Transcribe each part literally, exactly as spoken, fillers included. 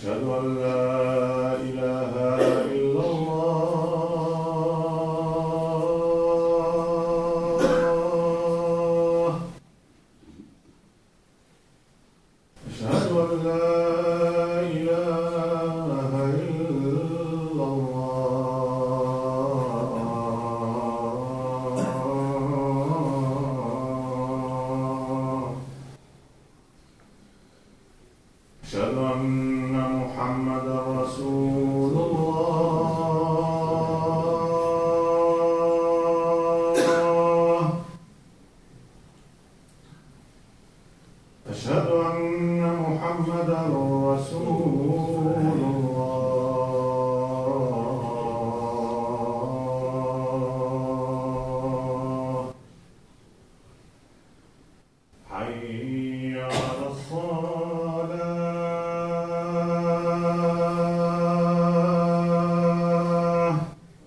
أشهد أن لا إله إلا الله أشهد أن لا إله إلا الله أشهد أن محمدا رسول الله أشهد أن محمدا رسول الله حي على الصلاة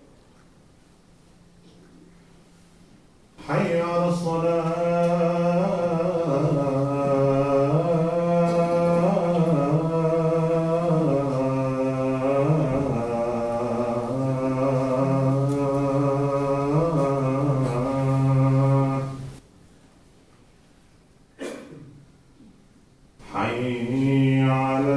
حي على الصلاة حي على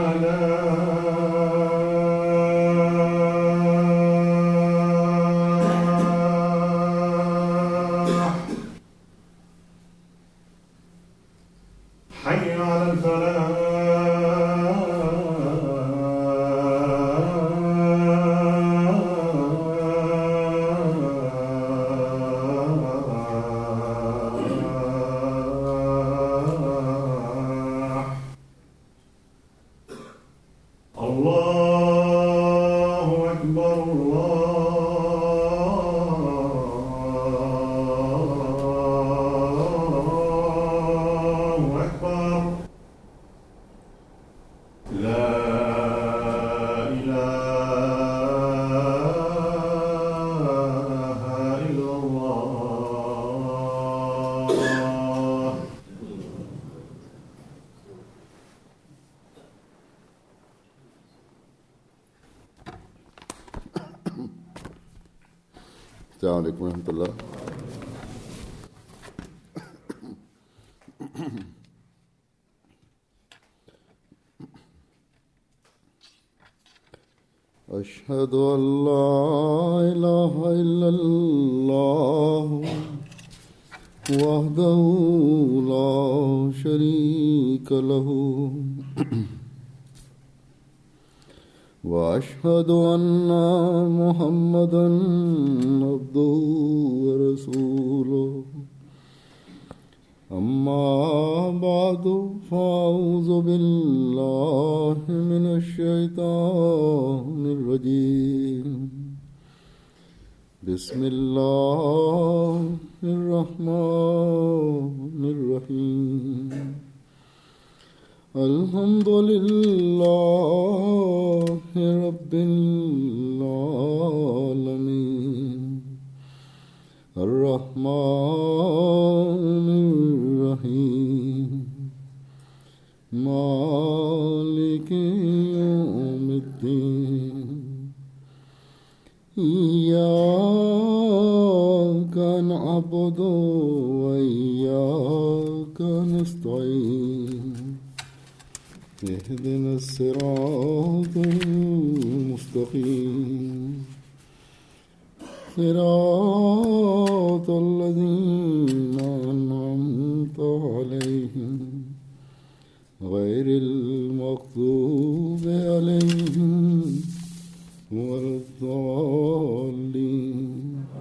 الفلاح حي على الفلاح الله أكبر الله أكبر لا إله إلا الله السلام عليكم ورحمة الله. أشهد أن لا إله إلا الله وحده لا شريك له وأشهد أن محمدا عبده ورسوله أما بعد فأعوذ بالله من الشيطان الرجيم بسم الله الرحمن الرحيم الحمد لله رب العالمين الرحمن الرحيم مالك يوم الدين إياك نعبد وإياك نستعين اهدنا الصراط المستقيم صراط الذين أنعمت عليهم غير المغضوب عليهم ولا الضالين.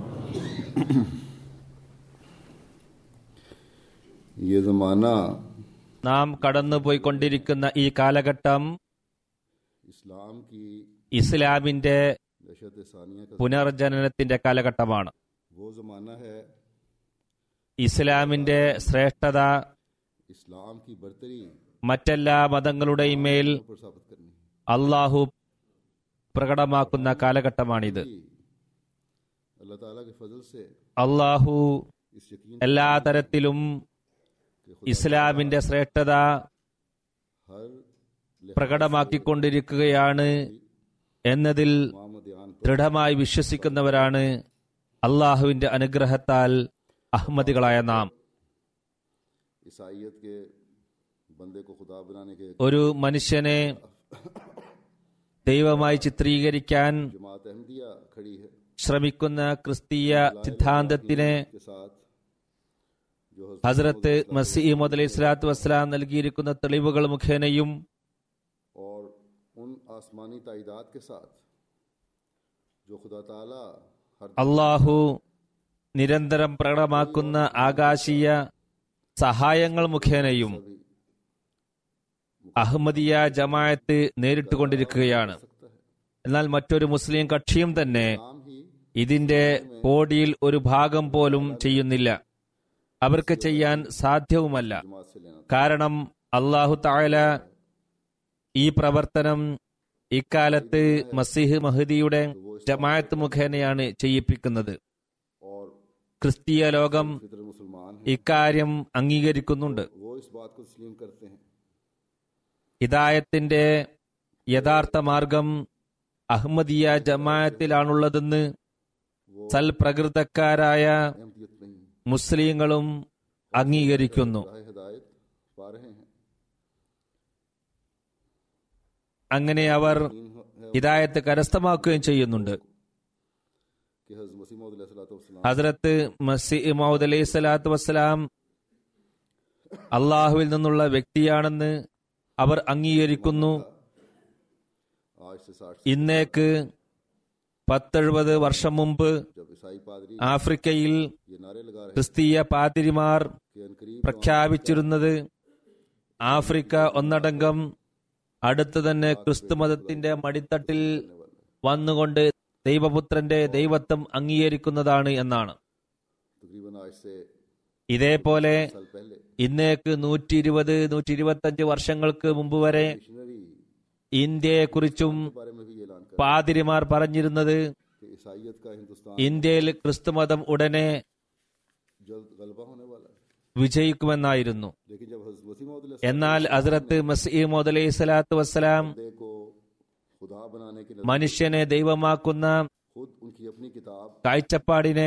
ये ज़माना നാം കടന്നുപോയിക്കൊണ്ടിരിക്കുന്ന ഈ കാലഘട്ടം ഇസ്ലാമിന്റെ പുനർജനനത്തിന്റെ കാലഘട്ടമാണ്. ഇസ്ലാമിന്റെ ശ്രേഷ്ഠത മറ്റെല്ലാ മതങ്ങളുടെയും മേൽ അള്ളാഹു പ്രകടമാക്കുന്ന കാലഘട്ടമാണിത്. അള്ളാഹു എല്ലാ തരത്തിലും ഇസ്ലാമിന്റെ ശ്രേഷ്ഠത പ്രകടമാക്കിക്കൊണ്ടിരിക്കുകയാണ് എന്നതിൽ ദൃഢമായി വിശ്വസിക്കുന്നവരാണ് അള്ളാഹുവിന്റെ അനുഗ്രഹത്താൽ അഹ്മദികളായ നാം. ഒരു മനുഷ്യനെ ദൈവമായി ചിത്രീകരിക്കാൻ ശ്രമിക്കുന്ന ക്രിസ്തീയ സിദ്ധാന്തത്തിനെ ഹസ്രത്ത് മസീഹ് മൗഊദ് അലൈഹി സ്വലാത്തു വസ്സലാം നൽകിയിരിക്കുന്ന തെളിവുകൾ മുഖേനയും അള്ളാഹു നിരന്തരം പ്രകടമാക്കുന്ന ആകാശീയ സഹായങ്ങൾ മുഖേനയും അഹ്മദിയ ജമാഅത്ത് നേരിട്ടുകൊണ്ടിരിക്കുകയാണ്. എന്നാൽ മറ്റൊരു മുസ്ലിം കക്ഷിയും തന്നെ ഇതിന്റെ കോടിയിൽ ഒരു ഭാഗം പോലും ചെയ്യുന്നില്ല. അവർക്ക് ചെയ്യാൻ സാധ്യവുമല്ല. കാരണം അല്ലാഹു തആല ഈ പ്രവർത്തനം ഇക്കാലത്ത് മസീഹ് മഹ്ദിയുടെ ജമാഅത്ത് മുഖേനയാണ് ചെയ്യിപ്പിക്കുന്നത്. ക്രിസ്തീയ ലോകം ഇക്കാര്യം അംഗീകരിക്കുന്നുണ്ട്. ഹിദായത്തിന്റെ യഥാർത്ഥ മാർഗം അഹ്മദിയ ജമാഅത്തിലാണുള്ളതെന്ന് സൽപ്രകൃതക്കാരായ മുസ്ലിങ്ങളും അംഗീകരിക്കുന്നു. അങ്ങനെ അവർ ഹിദായത്ത് കരസ്ഥമാക്കുകയും ചെയ്യുന്നുണ്ട്. ഹസ്രത്ത് മസീഹ് മൗഊദ് അലൈഹി സ്വലാത്തു വസ്സലാം അള്ളാഹുവിൽ നിന്നുള്ള വ്യക്തിയാണെന്ന് അവർ അംഗീകരിക്കുന്നു. ഇന്നേക്ക് പത്തെഴുപത് വർഷം മുമ്പ് ആഫ്രിക്കയിൽ ക്രിസ്തീയ പാതിരിമാർ പ്രഖ്യാപിച്ചിരുന്നത് ആഫ്രിക്ക ഒന്നടങ്കം അടുത്തു തന്നെ ക്രിസ്തുമതത്തിന്റെ മടിത്തട്ടിൽ വന്നുകൊണ്ട് ദൈവപുത്രന്റെ ദൈവത്വം അംഗീകരിക്കുന്നതാണ് എന്നാണ്. ഇതേപോലെ ഇന്നേക്ക് നൂറ്റി ഇരുപത് നൂറ്റി ഇരുപത്തി അഞ്ച് വർഷങ്ങൾക്ക് മുമ്പ് വരെ ഇന്ത്യയെക്കുറിച്ചും പാതിരിമാർ പറഞ്ഞിരുന്നത് ഇന്ത്യയിൽ ക്രിസ്തുമതം ഉടനെ വിജയിക്കുമെന്നായിരുന്നു. എന്നാൽ ഹസ്രത്ത് മസീഹ് മൗഊദ് അലൈഹി സ്വലാത്തു വസ്സലാം മനുഷ്യനെ ദൈവമാക്കുന്ന കാഴ്ചപ്പാടിനെ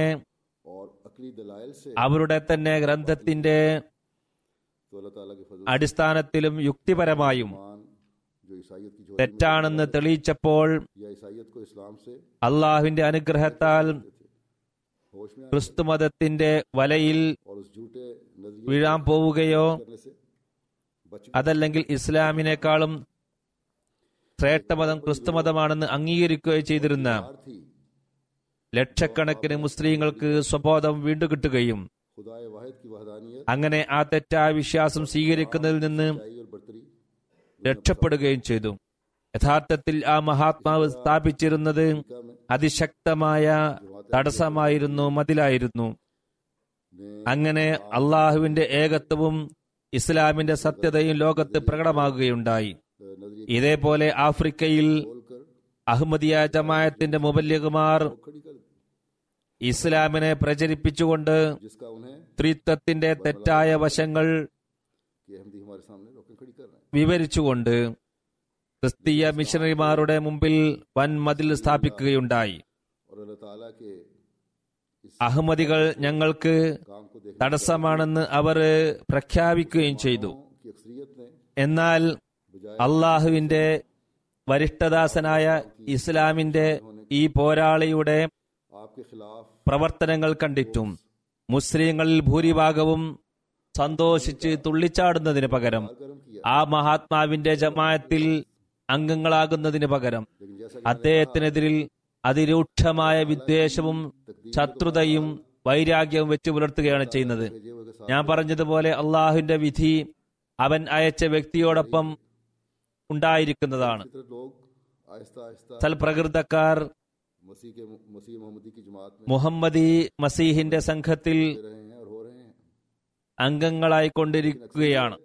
അവരുടെ തന്നെ ഗ്രന്ഥത്തിന്റെ അടിസ്ഥാനത്തിലും യുക്തിപരമായും തെറ്റാണെന്ന് തെളിയിച്ചപ്പോൾ അള്ളാഹുവിന്റെ അനുഗ്രഹത്താൽ ക്രിസ്തുമതത്തിന്റെ വലയിൽ വീഴാൻ പോവുകയോ അതല്ലെങ്കിൽ ഇസ്ലാമിനേക്കാളും ശ്രേഷ്ഠമതം ക്രിസ്തുമതമാണെന്ന് അംഗീകരിക്കുകയോ ചെയ്തിരുന്ന ലക്ഷക്കണക്കിന് മുസ്ലിങ്ങൾക്ക് സ്വബോധം വീണ്ടും കിട്ടുകയും അങ്ങനെ ആ തെറ്റായ വിശ്വാസം സ്വീകരിക്കുന്നതിൽ നിന്ന് രക്ഷപ്പെടുകയും ചെയ്തു. യഥാർത്ഥത്തിൽ ആ മഹാത്മാവ് സ്ഥാപിച്ചിരുന്നത് അതിശക്തമായ തടസ്സമായിരുന്നു, മതിലായിരുന്നു. അങ്ങനെ അള്ളാഹുവിന്റെ ഏകത്വവും ഇസ്ലാമിന്റെ സത്യതയും ലോകത്ത് പ്രകടമാകുകയുണ്ടായി. ഇതേപോലെ ആഫ്രിക്കയിൽ അഹ്മദിയ ജമാഅത്തിന്റെ മുബല്ലിഗുമാർ ഇസ്ലാമിനെ പ്രചരിപ്പിച്ചുകൊണ്ട് ത്രിത്വത്തിന്റെ തെറ്റായ വശങ്ങൾ വിവരിച്ചുകൊണ്ട് ക്രിസ്തീയ മിഷണറിമാരുടെ മുമ്പിൽ വൻ മതിൽ സ്ഥാപിക്കുകയുണ്ടായി. അഹ്മദികൾ ഞങ്ങൾക്ക് തടസ്സമാണെന്ന് അവർ പ്രഖ്യാപിക്കുകയും ചെയ്തു. എന്നാൽ അള്ളാഹുവിന്റെ വരിഷ്ഠദാസനായ ഇസ്ലാമിന്റെ ഈ പോരാളിയുടെ പ്രവർത്തനങ്ങൾ കണ്ടിട്ടും മുസ്ലിങ്ങളിൽ ഭൂരിഭാഗവും സന്തോഷിച്ച് തുള്ളിച്ചാടുന്നതിന് പകരം ആ മഹാത്മാവിന്റെ ജമാഅത്തിൽ അംഗങ്ങളാകുന്നതിന് പകരം അദ്ദേഹത്തിനെതിരിൽ അതിരൂക്ഷമായ വിദ്വേഷവും ശത്രുതയും വൈരാഗ്യവും വെച്ചു പുലർത്തുകയാണ് ചെയ്യുന്നത്. ഞാൻ പറഞ്ഞതുപോലെ അള്ളാഹുവിന്റെ വിധി അവൻ അയച്ച വ്യക്തിയോടൊപ്പം ഉണ്ടായിരിക്കുന്നതാണ്. സൽപ്രകൃതക്കാർ മുഹമ്മദി മസീഹിന്റെ സംഘത്തിൽ അംഗങ്ങളായിക്കൊണ്ടിരിക്കുകയാണ്.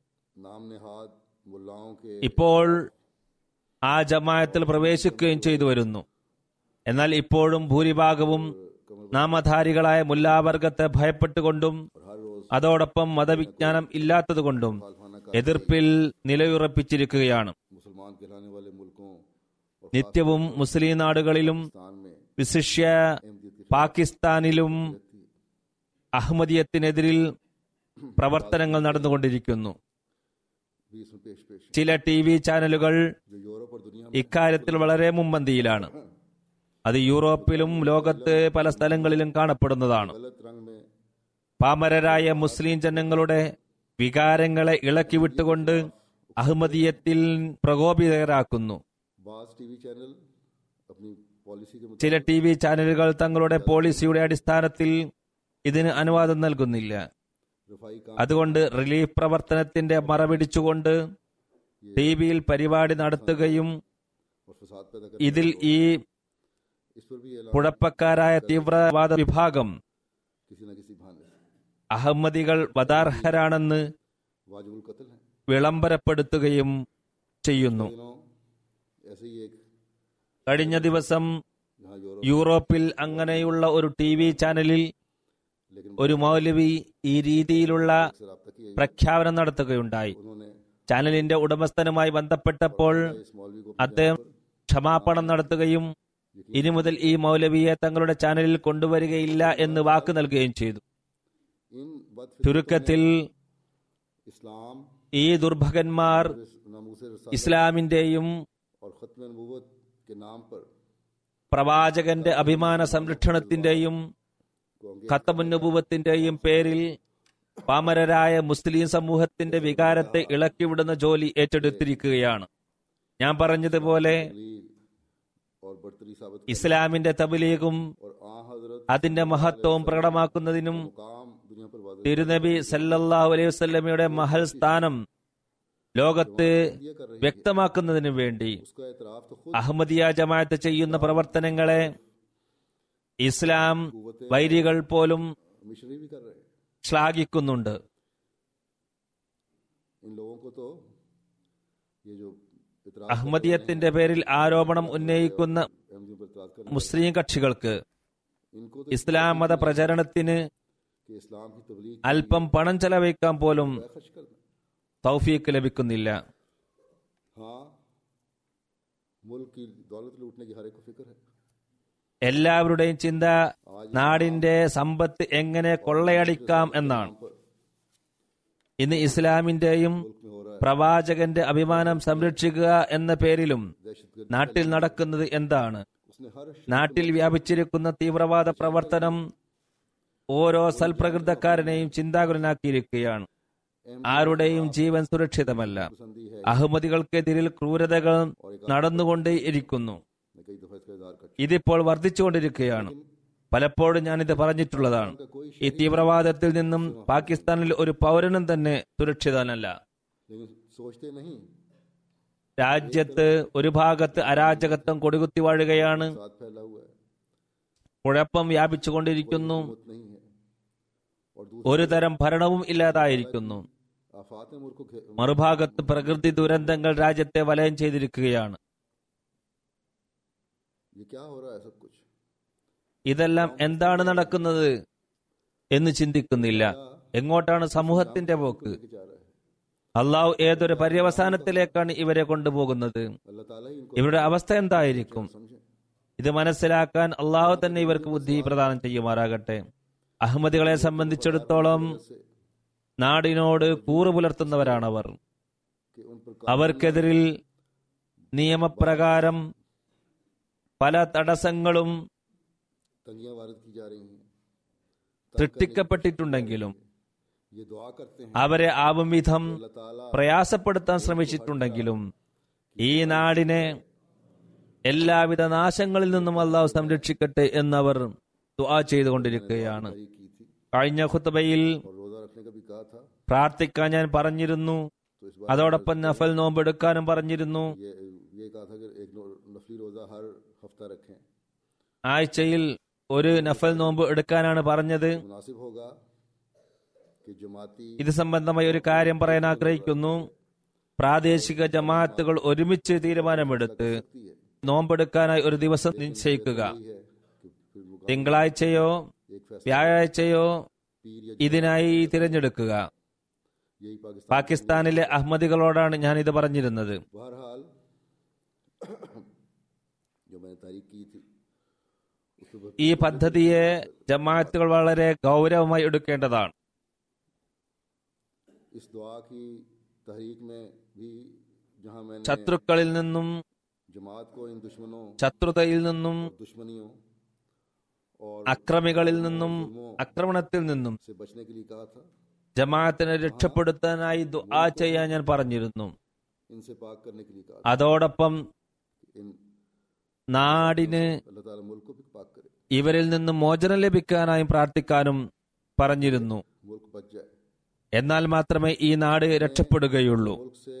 ഇപ്പോൾ ആ ജമാഅത്തിൽ പ്രവേശിക്കുകയും ചെയ്തു വരുന്നു. എന്നാൽ ഇപ്പോഴും ഭൂരിഭാഗവും നാമധാരികളായ മുല്ലാവർഗത്തെ ഭയപ്പെട്ടുകൊണ്ടും അതോടൊപ്പം മതവിജ്ഞാനം ഇല്ലാത്തതുകൊണ്ടും എതിർപ്പിൽ നിലയുറപ്പിച്ചിരിക്കുകയാണ്. मुसलमान कहलाने वाले मुल्कों और നിത്യവും മുസ്ലിം നാടുകളിലും पाकिस्तान में വിശിഷ്യ अहमदियत के പാകിസ്ഥാനിലും അഹമ്മദിയത്തിനെതിരിൽ പ്രവർത്തനങ്ങൾ നടന്നുകൊണ്ടിരിക്കുന്നു. भी इसमें पेश पेश है, ചില ടി വി ചാനലുകൾ जो यूरोप और दुनिया में ഇക്കാര്യത്തിൽ വളരെ മുൻപന്തിയിലാണ്. അത് യൂറോപ്പിലും ലോകത്ത് പല സ്ഥലങ്ങളിലും കാണപ്പെടുന്നതാണ്. गलत रंग में പാമരരായ മുസ്ലിം ജനങ്ങളുടെ വികാരങ്ങളെ ഇളക്കി വിട്ടുകൊണ്ട് അഹമ്മദിയത്തിൽ പ്രകോപിതരാക്കുന്നു. बास टीवी चैनल अपनी पॉलिसी के ചില ടി വി ചാനലുകൾ തങ്ങളുടെ പോളിസിയുടെ അടിസ്ഥാനത്തിൽ ഇതിന് അനുവാദം നൽകുന്നില്ല. रफाई काम അതുകൊണ്ട് റിലീഫ് പ്രവർത്തനത്തിന്റെ മറപിടിച്ചുകൊണ്ട് ടി വിയിൽ പരിപാടി നടത്തുകയും और फसाद पैदा कर ഇതിൽ ഈ इस पर भी ऐलान കുഴപ്പക്കാരായ തീവ്രവാദ വിഭാഗം किसी न किसी बहाने से അഹമ്മദികൾ വധാർഹരാണെന്ന് वाजिबुल कत्ल है. വിളംബരപ്പെടുത്തുകയും ചെയ്യുന്നു. दिनों ऐसे ही एक കഴിഞ്ഞ ദിവസം जहां यूरोप യൂറോപ്പിൽ അങ്ങനെയുള്ള ഒരു ടി വി ചാനലിൽ लेकिन ഒരു മൗലവി ഈ രീതിയിലുള്ള से रब्ता किया പ്രഖ്യാപനം നടത്തുകയുണ്ടായി. उन्होंने ചാനലിന്റെ ഉടമസ്ഥനുമായി ബന്ധപ്പെട്ടപ്പോൾ इस मौलवी को അദ്ദേഹം ക്ഷമാപണം നടത്തുകയും ഇനി മുതൽ ഈ മൗലവിയെ തങ്ങളുടെ ചാനലിൽ കൊണ്ടുവരികയില്ല എന്ന് വാക്ക് നൽകുകയും ചെയ്തു. इन बद ചുരുക്കത്തിൽ इस्लाम ഈ ദുർഭകന്മാർ नामूस ഇസ്ലാമിന്റെയും और खत्म नबूवत के नाम पर പ്രവാചകന്റെ അഭിമാന സംരക്ഷണത്തിന്റെയും को अंगे ഖത്തമുന്നബൂവത്തിന്റെയും പേരിൽ പാമരരായ മുസ്ലിം സമൂഹത്തിന്റെ വികാരത്തെ ഇളക്കിവിടുന്ന ജോലി ഏറ്റെടുത്തിരിക്കുകയാണ്. ഞാൻ പറഞ്ഞതുപോലെ तबलीग और बर्तरी साबित ഇസ്ലാമിന്റെ തബ്ലീഗും और आ हजरत അതിന്റെ മഹത്വവും പ്രകടമാക്കുന്നതിനും मुकाम दुनिया पर वादे തിരുനബി സല്ലല്ലാഹു അലൈഹി വസല്ലമയുടെ മഹൽ സ്ഥാനം ലോകത്ത് कर रही വ്യക്തമാക്കുന്നതിനു വേണ്ടി उसका एतराफ तो खुद അഹമ്മദിയ ജമാഅത്ത് ചെയ്യുന്ന പ്രവർത്തനങ്ങളെ ഇസ്ലാം വൈരികൾ പോലും मिशनरी भी कर रहे हैं. ശ്ലാഘിക്കുന്നുണ്ട്. इन लोगों को तो ये जो इतराज അഹമ്മദിയത്തിന്റെ പേരിൽ ആരോപണം ഉന്നയിക്കുന്ന अहमदियों पर इतराज कर മുസ്ലിം കക്ഷികൾക്ക് इनको तो ഇസ്ലാം മത പ്രചരണത്തിന് कि इस्लाम की तबलीग അല്പം പണം ചെലവഴിക്കാൻ പോലും खर्च कर दें. തൗഫീക്ക് ലഭിക്കുന്നില്ല. हाँ, मुल्क की दौलत लूटने की हर एक को फिक्र है. എല്ലാവരുടെയും ചിന്ത നാടിന്റെ സമ്പത്ത് എങ്ങനെ കൊള്ളയടിക്കാം എന്നാണ്. ഇന്ന് ഇസ്ലാമിന്റെയും मुल्क में हो रहा है പ്രവാചകന്റെ അഭിമാനം സംരക്ഷിക്കുക എന്ന പേരിലും दहशतगर्दी. നാട്ടിൽ നടക്കുന്നത് എന്താണ്? उसने हर നാട്ടിൽ വ്യാപിച്ചിരിക്കുന്ന തീവ്രവാദ പ്രവർത്തനം ഓരോ സൽപ്രകൃതക്കാരനെയും ചിന്താകുലനാക്കിയിരിക്കുകയാണ്. ആരുടെയും ജീവൻ സുരക്ഷിതമല്ല. पसंदी है. അഹമ്മദികൾക്കെതിരിൽ ക്രൂരതകൾ നടന്നുകൊണ്ടേയിരിക്കുന്നു. मैं कई दफा इसका इजहार कर ഇതിപ്പോൾ വർദ്ധിച്ചുകൊണ്ടിരിക്കുകയാണ്. പലപ്പോഴും ഞാനിത് പറഞ്ഞിട്ടുള്ളതാണ്. ഈ തീവ്രവാദത്തിൽ നിന്നും പാകിസ്ഥാനിൽ ഒരു പൗരനും തന്നെ സുരക്ഷിതനല്ല. लेकिन सोचते नहीं രാജ്യത്ത് ഒരു ഭാഗത്ത് അരാജകത്വം കൊടികുത്തി വാഴുകയാണ്. साथ फैला हुआ है, കുഴപ്പം വ്യാപിച്ചുകൊണ്ടിരിക്കുന്നു. हिम्मत नहीं है. और दूसरी ഒരു തരം ഭരണവും ഇല്ലാതായിരിക്കുന്നു. आफात ने मुल्क को घे- മറുഭാഗത്ത് പ്രകൃതി ദുരന്തങ്ങൾ രാജ്യത്തെ വലയം ചെയ്തിരിക്കുകയാണ്. ये क्या हो रहा है सब कुछ. ഇതെല്ലാം എന്താണ് നടക്കുന്നത് എന്ന് ചിന്തിക്കുന്നില്ല. എങ്ങോട്ടാണ് സമൂഹത്തിന്റെ പോക്ക്? लेके जा रहा है. അള്ളാഹു ഏതൊരു പര്യവസാനത്തിലേക്കാണ് ഇവരെ കൊണ്ടുപോകുന്നത്? अल्लाह ताला ही इनको ഇവരുടെ അവസ്ഥ എന്തായിരിക്കും? समझे. ഇത് മനസ്സിലാക്കാൻ അള്ളാഹു തന്നെ ഇവർക്ക് ബുദ്ധി പ്രദാനം ചെയ്യുമാറാകട്ടെ. അഹമ്മദികളെ സംബന്ധിച്ചിടത്തോളം से നാടിനോട് കൂറു പുലർത്തുന്നവരാണവർ. कि उन पर അവർക്കെതിരിൽ നിയമപ്രകാരം പല തടസ്സങ്ങളും तंगियां वारिद की जा रही हैं. സൃഷ്ടിക്കപ്പെട്ടിട്ടുണ്ടെങ്കിലും ये दुआ करते हैं അവരെ ആവും വിധം अल्लाह ताला പ്രയാസപ്പെടുത്താൻ ശ്രമിച്ചിട്ടുണ്ടെങ്കിലും ഈ നാടിനെ എല്ലാവിധ നാശങ്ങളിൽ നിന്നും അള്ളാഹു സംരക്ഷിക്കട്ടെ എന്നവർ ദുആ ചെയ്തുകൊണ്ടിരിക്കുകയാണ്. की थी കഴിഞ്ഞ ഖുത്ബയിൽ और रोजा रखने का भी कहा था. പ്രാർത്ഥിക്കാൻ ഞാൻ പറഞ്ഞിരുന്നു. तो इस बार അതോടൊപ്പം നഫൽ നോമ്പെടുക്കാനും പറഞ്ഞിരുന്നു. ये ये कहा था कि एक नो- नफली रोजा हर हफ्ता रखें. ആഴ്ചയിൽ ഒരു നഫൽ നോമ്പ് എടുക്കാനാണ് പറഞ്ഞത്. मुनासिब होगा कि जमाती ഇത് സംബന്ധമായി ഒരു കാര്യം പറയാൻ ആഗ്രഹിക്കുന്നു. പ്രാദേശിക ജമാഅത്തുകൾ ഒരുമിച്ച് തീരുമാനമെടുത്ത് सकती है. നോമ്പെടുക്കാനായി ഒരു ദിവസം നിശ്ചയിക്കുക. यही है कि फिर मुकाबला തിങ്കളാഴ്ചയോ एक फैसला വ്യാഴാഴ്ചയോ पीर या ഇതിനായി തിരഞ്ഞെടുക്കുക. यही पाकिस्तान. പാകിസ്ഥാനിലെ അഹമ്മദികളോടാണ് ഞാൻ ഇത് പറഞ്ഞിരുന്നത്. बहरहाल जो मैंने तारीख की थी उसमें ഈ പദ്ധതിയെ ജമാഅത്തുകൾ വളരെ ഗൗരവമായി എടുക്കേണ്ടതാണ്. इस दुआ की तहरीक में भी जहां मैंने ശത്രുക്കളിൽ നിന്നും जमात को इन दुश्मनों ശത്രുതയിൽ നിന്നും दुश्मनियों और അക്രമികളിൽ നിന്നും ആക്രമണത്തിൽ നിന്നും से बचने के लिए कहा था, ജമാഅത്തിനെ രക്ഷപ്പെടുത്താനായി ദുആ ചെയ്യാൻ ഞാൻ പറഞ്ഞിരുന്നു. इनसे पाक करने के लिए कहा था। അതോടൊപ്പം इन നാടിന് अल्लाह ताला मुल्क को भी पाक करे, ഇവരിൽ നിന്ന് മോചനം ലഭിക്കാനായും പ്രാർത്ഥിക്കാനും പറഞ്ഞിരുന്നു. मुल्क बच जाए। എന്നാൽ മാത്രമേ ഈ നാട് രക്ഷപ്പെടുകയുള്ളൂ. मुल्क से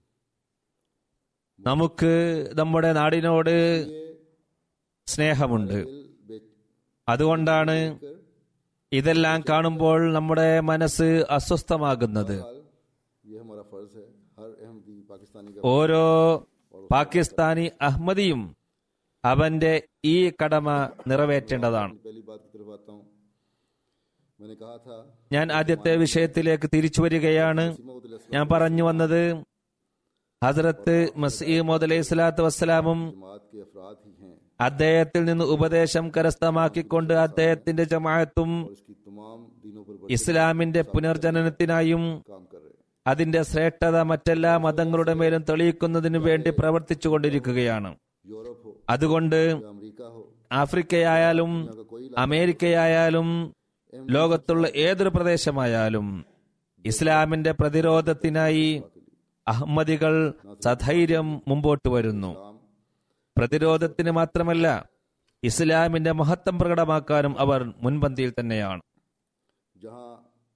നമുക്ക് നമ്മുടെ നാടിനോട് സ്നേഹമുണ്ട്. दिल बेच അതുകൊണ്ടാണ് कर ഇതെല്ലാം കാണുമ്പോൾ നമ്മുടെ മനസ്സ് അസ്വസ്ഥമാകുന്നത്. ये हमारा फर्ज है, हर अहमदी पाकिस्तानी का ഓരോ പാകിസ്ഥാനി അഹ്മദിയും അവന്റെ ഈ കടമ നിറവേറ്റേണ്ടതാണ്. पहली बात की तरफ आता हूँ। मैंने कहा था ഞാൻ ആദ്യത്തെ വിഷയത്തിലേക്ക് തിരിച്ചു വരികയാണ്. ഞാൻ പറഞ്ഞു വന്നത് ഹസ്രത്ത് മസീഹ് അലൈഹി സ്വലാത്തു വസ്സലാമും जमात के अफराद ही हैं അദ്ദേഹത്തിൽ നിന്ന് ഉപദേശം കരസ്ഥമാക്കിക്കൊണ്ട് അദ്ദേഹത്തിന്റെ ജമാഅത്തും और इसकी तमाम दीनों पर ഇസ്ലാമിന്റെ പുനർജനനത്തിനായും काम कर रहे हैं। അതിന്റെ ശ്രേഷ്ഠത മറ്റെല്ലാ മതങ്ങളുടെ മേലും തെളിയിക്കുന്നതിനു വേണ്ടി പ്രവർത്തിച്ചു കൊണ്ടിരിക്കുകയാണ്. यूरोप हो അതുകൊണ്ട് या अमेरिका हो, ആഫ്രിക്കയായാലും यहाँ का कोई അമേരിക്കയായാലും ലോകത്തുള്ള ഏതൊരു പ്രദേശമായാലും ഇസ്ലാമിന്റെ പ്രതിരോധത്തിനായി അഹമ്മദികൾ സധൈര്യം മുമ്പോട്ട് വരുന്നു. काम പ്രതിരോധത്തിന് മാത്രമല്ല, ഇസ്ലാമിന്റെ മഹത്വം പ്രകടമാക്കാനും അവർ മുൻപന്തിയിൽ തന്നെയാണ്. जहाँ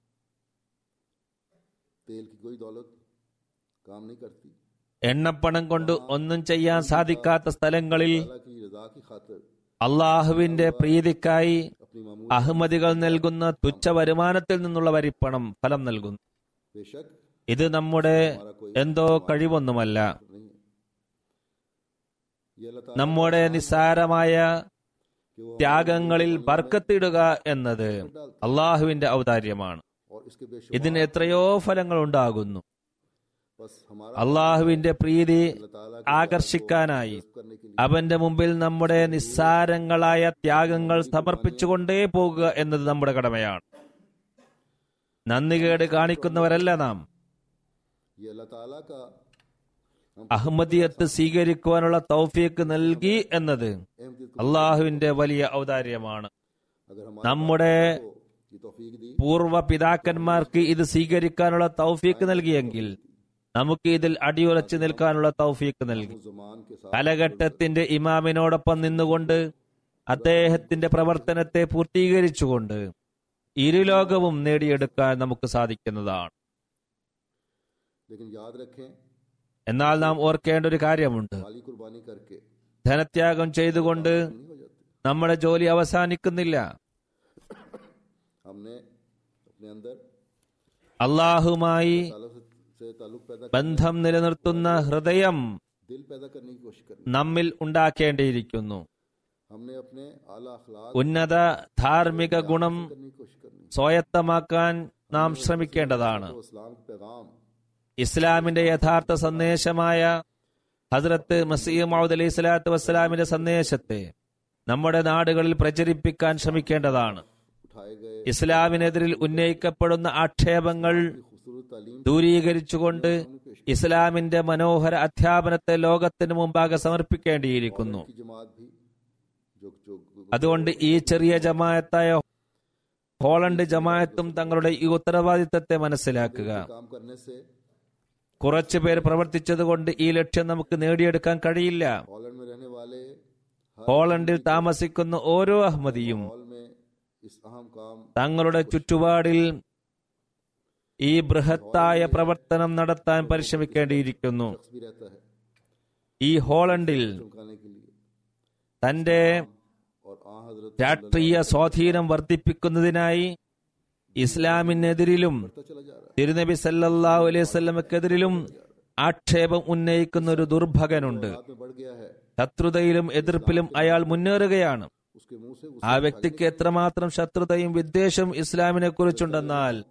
तेल की कोई दौलत काम नहीं करती, എണ്ണപ്പണം കൊണ്ട് ഒന്നും ചെയ്യാൻ സാധിക്കാത്ത സ്ഥലങ്ങളിൽ अल्लाह की रजा की खातिर അള്ളാഹുവിന്റെ പ്രീതിക്കായി अपनी मामूल അഹമ്മദികൾ നൽകുന്ന തുച്ഛ വരുമാനത്തിൽ നിന്നുള്ള വരിപ്പണം ഫലം നൽകുന്നു. बेशक ഇത് നമ്മുടെ എന്തോ കഴിവൊന്നുമല്ല. नहीं है। ये अल्लाह ताला നമ്മുടെ നിസ്സാരമായ कि वो ത്യാഗങ്ങളിൽ ബർക്കത്തിടുക എന്നത് അള്ളാഹുവിന്റെ ഔദാര്യമാണ്. और इसके बेशुमार ഇതിന് എത്രയോ ഫലങ്ങൾ ഉണ്ടാകുന്നു. बस हमारा അള്ളാഹുവിന്റെ പ്രീതി अल्लाह ताला ആകർഷിക്കാനായി करने के लिए അവന്റെ മുമ്പിൽ നമ്മുടെ നിസ്സാരങ്ങളായ ത്യാഗങ്ങൾ സമർപ്പിച്ചുകൊണ്ടേ പോകുക എന്നത് നമ്മുടെ കടമയാണ്. നന്ദികേട് കാണിക്കുന്നവരല്ല നാം. ये अल्लाह ताला का അഹമ്മദിയത്ത് സ്വീകരിക്കുവാനുള്ള തൗഫീക്ക് നൽകി എന്നത് अहमदियत को അള്ളാഹുവിന്റെ വലിയ ഔദാര്യമാണ്. अगर हमारे നമ്മുടെ को ये तौफीक दी പൂർവ്വ പിതാക്കന്മാർക്ക് ഇത് സ്വീകരിക്കാനുള്ള തൗഫീക്ക് നൽകിയെങ്കിൽ നമുക്ക് ഇതിൽ അടിയുറച്ചു നിൽക്കാനുള്ള തൗഫീക്ക് നൽകി. उस ज़मान के साथ കാലഘട്ടത്തിന്റെ ഇമാമിനോടൊപ്പം നിന്നുകൊണ്ട് അദ്ദേഹത്തിന്റെ പ്രവർത്തനത്തെ പൂർത്തീകരിച്ചുകൊണ്ട് ഇരുലോകവും നേടിയെടുക്കാൻ നമുക്ക് സാധിക്കുന്നതാണ്. लेकिन याद रखें, എന്നാൽ നാം ഓർക്കേണ്ട ഒരു കാര്യമുണ്ട്. माली कुर्बानी करके ധനത്യാഗം ചെയ്തുകൊണ്ട് नहीं हो जाती। നമ്മുടെ ജോലി അവസാനിക്കുന്നില്ല. हमने अपने अंदर അള്ളാഹുമായി ताल्लुक से, से ताल्लुक पैदा कर ബന്ധം നിലനിർത്തുന്ന ഹൃദയം दिल पैदा करने की कोशिश करनी। നമ്മിൽ ഉണ്ടാക്കേണ്ടിയിരിക്കുന്നു. हमने अपने आला अखलाक ഉന്നത ധാർമ്മിക ഗുണം करने की कोशिश करनी। സ്വായത്തമാക്കാൻ നാം ശ്രമിക്കേണ്ടതാണ്. तो इस्लाम का पैगाम ഇസ്ലാമിന്റെ യഥാർത്ഥ സന്ദേശമായ ഹസ്രത്ത് മസീഹ് മൗഊദ് അലൈഹി സ്വലാത്തു വസ്സലാമിന്റെ സന്ദേശത്തെ നമ്മുടെ നാടുകളിൽ പ്രചരിപ്പിക്കാൻ ശ്രമിക്കേണ്ടതാണ്. उठाए गए ഇസ്ലാമിനെതിരിൽ ഉന്നയിക്കപ്പെടുന്ന ആക്ഷേപങ്ങൾ खूबसूरत तालीम ദൂരീകരിച്ചുകൊണ്ട് ഇസ്ലാമിന്റെ മനോഹര അധ്യാപനത്തെ ലോകത്തിന് മുമ്പാകെ സമർപ്പിക്കേണ്ടിയിരിക്കുന്നു. की जमात भी जो जो അതുകൊണ്ട് ഈ ചെറിയ ജമാഅത്തായ ഹോളണ്ട് ജമാഅത്തും തങ്ങളുടെ ഈ ഉത്തരവാദിത്തത്തെ മനസ്സിലാക്കുക. काम करने से കുറച്ചു പേർ പ്രവർത്തിച്ചതുകൊണ്ട് ഈ ലക്ഷ്യം നമുക്ക് നേടിയെടുക്കാൻ കഴിയില്ല. हॉलैंड में रहने वाले हर ഹോളണ്ടിൽ താമസിക്കുന്ന ഓരോ അഹമ്മദിയും हॉल में इस अहम काम തങ്ങളുടെ ചുറ്റുപാടിൽ ഈ ബൃഹത്തായ പ്രവർത്തനം നടത്താൻ പരിശ്രമിക്കേണ്ടിയിരിക്കുന്നു. शख्स भी रहता है ഈ ഹോളണ്ടിൽ चमकाने के लिए തന്റെ और आ हजरत രാഷ്ട്രീയ സ്വാധീനം വർദ്ധിപ്പിക്കുന്നതിനായി ഇസ്ലാമിനെതിരിലും बढ़ता चला जा रहा है। തിരുനബി സല്ലല്ലാഹു അലൈഹി വസല്ലമക്കെതിരിലും ആക്ഷേപം ഉന്നയിക്കുന്ന ഒരു ദുർഭകനുണ്ട്. हाथ में बढ़ गया है, ശത്രുതയിലും എതിർപ്പിലും അയാൾ മുന്നേറുകയാണ്. उसके मुंह से ആ വ്യക്തിക്ക് എത്രമാത്രം ശത്രുതയും വിദ്വേഷവും ഇസ്ലാമിനെ കുറിച്ചുണ്ടെന്നാൽ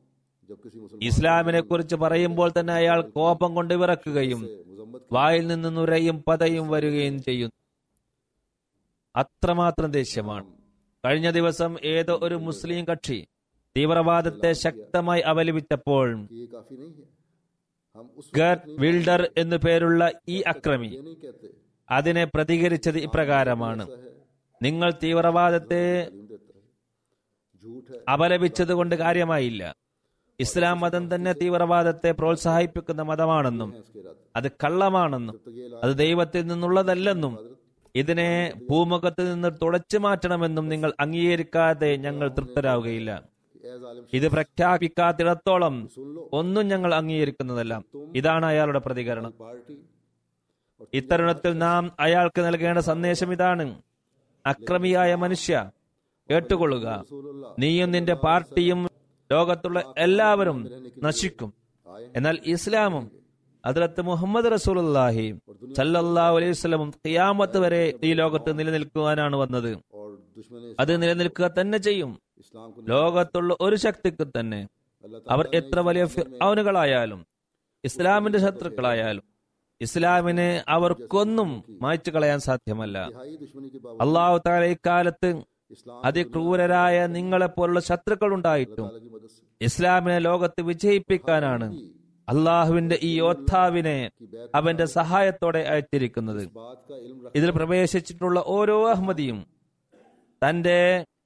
जब किसी मुसलमान ഇസ്ലാമിനെ കുറിച്ച് പറയുമ്പോൾ തന്നെ അയാൾ കോപം കൊണ്ട് വിറക്കുകയും मुजम्मत വായിൽ നിന്ന് നുരയും പതയും വരികയും ചെയ്യുന്നു. അത്രമാത്രം ദേഷ്യമാണ്. കഴിഞ്ഞ ദിവസം ഏതോ ഒരു മുസ്ലിം കക്ഷി തീവ്രവാദത്തെ ശക്തമായി അപലപിച്ചപ്പോൾ की ये काफी नहीं है, हम उस ഗർട്ട് വിൽഡർ എന്നു പേരുള്ള ഈ അക്രമി ये नहीं कहते അതിനെ പ്രതികരിച്ചത് ഇപ്രകാരമാണ്: നിങ്ങൾ തീവ്രവാദത്തെ तालीम देता है, झूठ है, അപലപിച്ചത് കൊണ്ട് കാര്യമായില്ല. ഇസ്ലാം മതം തന്നെ തീവ്രവാദത്തെ പ്രോത്സാഹിപ്പിക്കുന്ന മതമാണെന്നും है इसके इरादे। അത് കള്ളമാണെന്നും जब तक ये അത് ദൈവത്തിൽ നിന്നുള്ളതല്ലെന്നും ഇതിനെ ഭൂമുഖത്ത് നിന്ന് തുടച്ചു മാറ്റണമെന്നും നിങ്ങൾ അംഗീകരിക്കാതെ ഞങ്ങൾ തൃപ്തരാവുകയില്ല. ए जालिम ഇത് പ്രഖ്യാപിക്കാത്തിടത്തോളം ഒന്നും ഞങ്ങൾ അംഗീകരിക്കുന്നതല്ല. ഇതാണ് അയാളുടെ പ്രതികരണം. पार्टी ഇത്തരുണത്തിൽ നാം അയാൾക്ക് നൽകേണ്ട സന്ദേശം ഇതാണ്: അക്രമിയായ മനുഷ്യ, കേട്ടുകൊള്ളുക, നീയും നിന്റെ പാർട്ടിയും ലോകത്തുള്ള എല്ലാവരും നശിക്കും. എന്നാൽ ഇസ്ലാമും ഹദ്റത്ത് മുഹമ്മദ് റസൂലുള്ളാഹി സല്ലല്ലാഹു അലൈഹി വസല്ലം ഖിയാമത്ത് വരെ ഈ ലോകത്ത് നിലനിൽക്കുവാനാണ് വന്നത്. और दुश्मन അത് നിലനിൽക്കുക തന്നെ ചെയ്യും. इस्लाम को ലോകത്തുള്ള ഒരു ശക്തിക്ക് തന്നെ, അവർ എത്ര വലിയ ഫിർഔനുകളായാലും ഇസ്ലാമിന്റെ ശത്രുക്കളായാലും ഇസ്ലാമിനെ അവർക്കൊന്നും മായ്ച്ചു കളയാൻ സാധ്യമല്ല. निहाई दुश्मनी के बावजूद അള്ളാഹു തആല ഇക്കാലത്ത് इस्लाम അതിക്രൂരരായ നിങ്ങളെപ്പോലുള്ള ശത്രുക്കൾ ഉണ്ടായിട്ടും की मदद से ഇസ്ലാമിനെ ലോകത്ത് വിജയിപ്പിക്കാനാണ് അള്ളാഹുവിന്റെ ഈ യോദ്ധാവിനെ അവന്റെ സഹായത്തോടെ അയച്ചിരിക്കുന്നത്. बात का इल्म रख ഇതിൽ പ്രവേശിച്ചിട്ടുള്ള ഓരോ അഹമ്മദിയും തന്റെ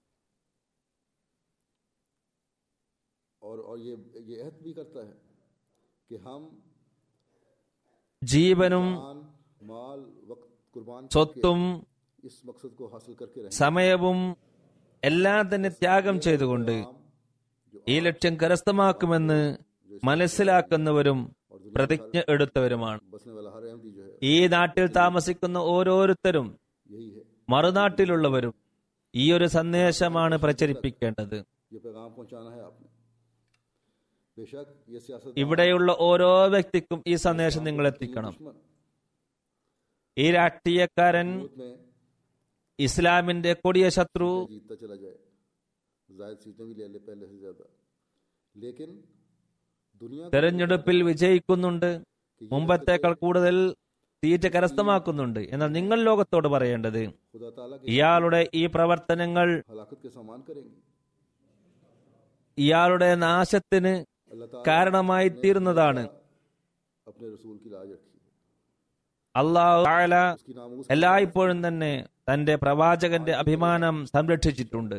और और ये ये अहद भी करता है कि हम ജീവനും जान, माल वक्त कुर्बान करके സ്വത്തും इस मकसद को हासिल करके रहें। സമയവും എല്ലാം തന്നെ ത്യാഗം ചെയ്തുകൊണ്ട് ഈ ലക്ഷ്യം കരസ്ഥമാക്കുമെന്ന് മനസ്സിലാക്കുന്നവരും പ്രതിജ്ഞ എടുത്തവരുമാണ്. बसने वाला हर अहमदी जो है ഈ നാട്ടിൽ താമസിക്കുന്ന ഓരോരുത്തരും यही है, മറുനാട്ടിലുള്ളവരും ഈ ഒരു സന്ദേശമാണ് പ്രചരിപ്പിക്കേണ്ടത്. ये पैगाम पहुंचाना है आपने। बेशक ये सियासत ഇവിടെയുള്ള ഓരോ വ്യക്തിക്കും ഈ സന്ദേശം നിങ്ങൾ എത്തിക്കണം. दुश्मन ഈ രാഷ്ട്രീയക്കാരൻ में ഇസ്ലാമിന്റെ കൊടിയ ശത്രു, जीतता चला जाए, जायद सीटें भी ले ले पहले से ज्यादा, लेकिन दुनिया को തെരഞ്ഞെടുപ്പിൽ വിജയിക്കുന്നുണ്ട്, മുമ്പത്തേക്കാൾ കൂടുതൽ സീറ്റ് കരസ്ഥമാക്കുന്നുണ്ട്. എന്നാൽ നിങ്ങൾ ലോകത്തോട് പറയേണ്ടത് खुदा ताला की ഇയാളുടെ ഈ പ്രവർത്തനങ്ങൾ हलाकत के समान करेंगे। ഇയാളുടെ നാശത്തിന് अल्लाह ताला കാരണമായി തീരുന്നതാണ്. अपने रसूल की लाज रखी, അള്ളാഹു തആല उसकी नामूस എല്ലായ്പ്പോഴും തന്നെ തന്റെ പ്രവാചകന്റെ അഭിമാനം സംരക്ഷിച്ചിട്ടുണ്ട്.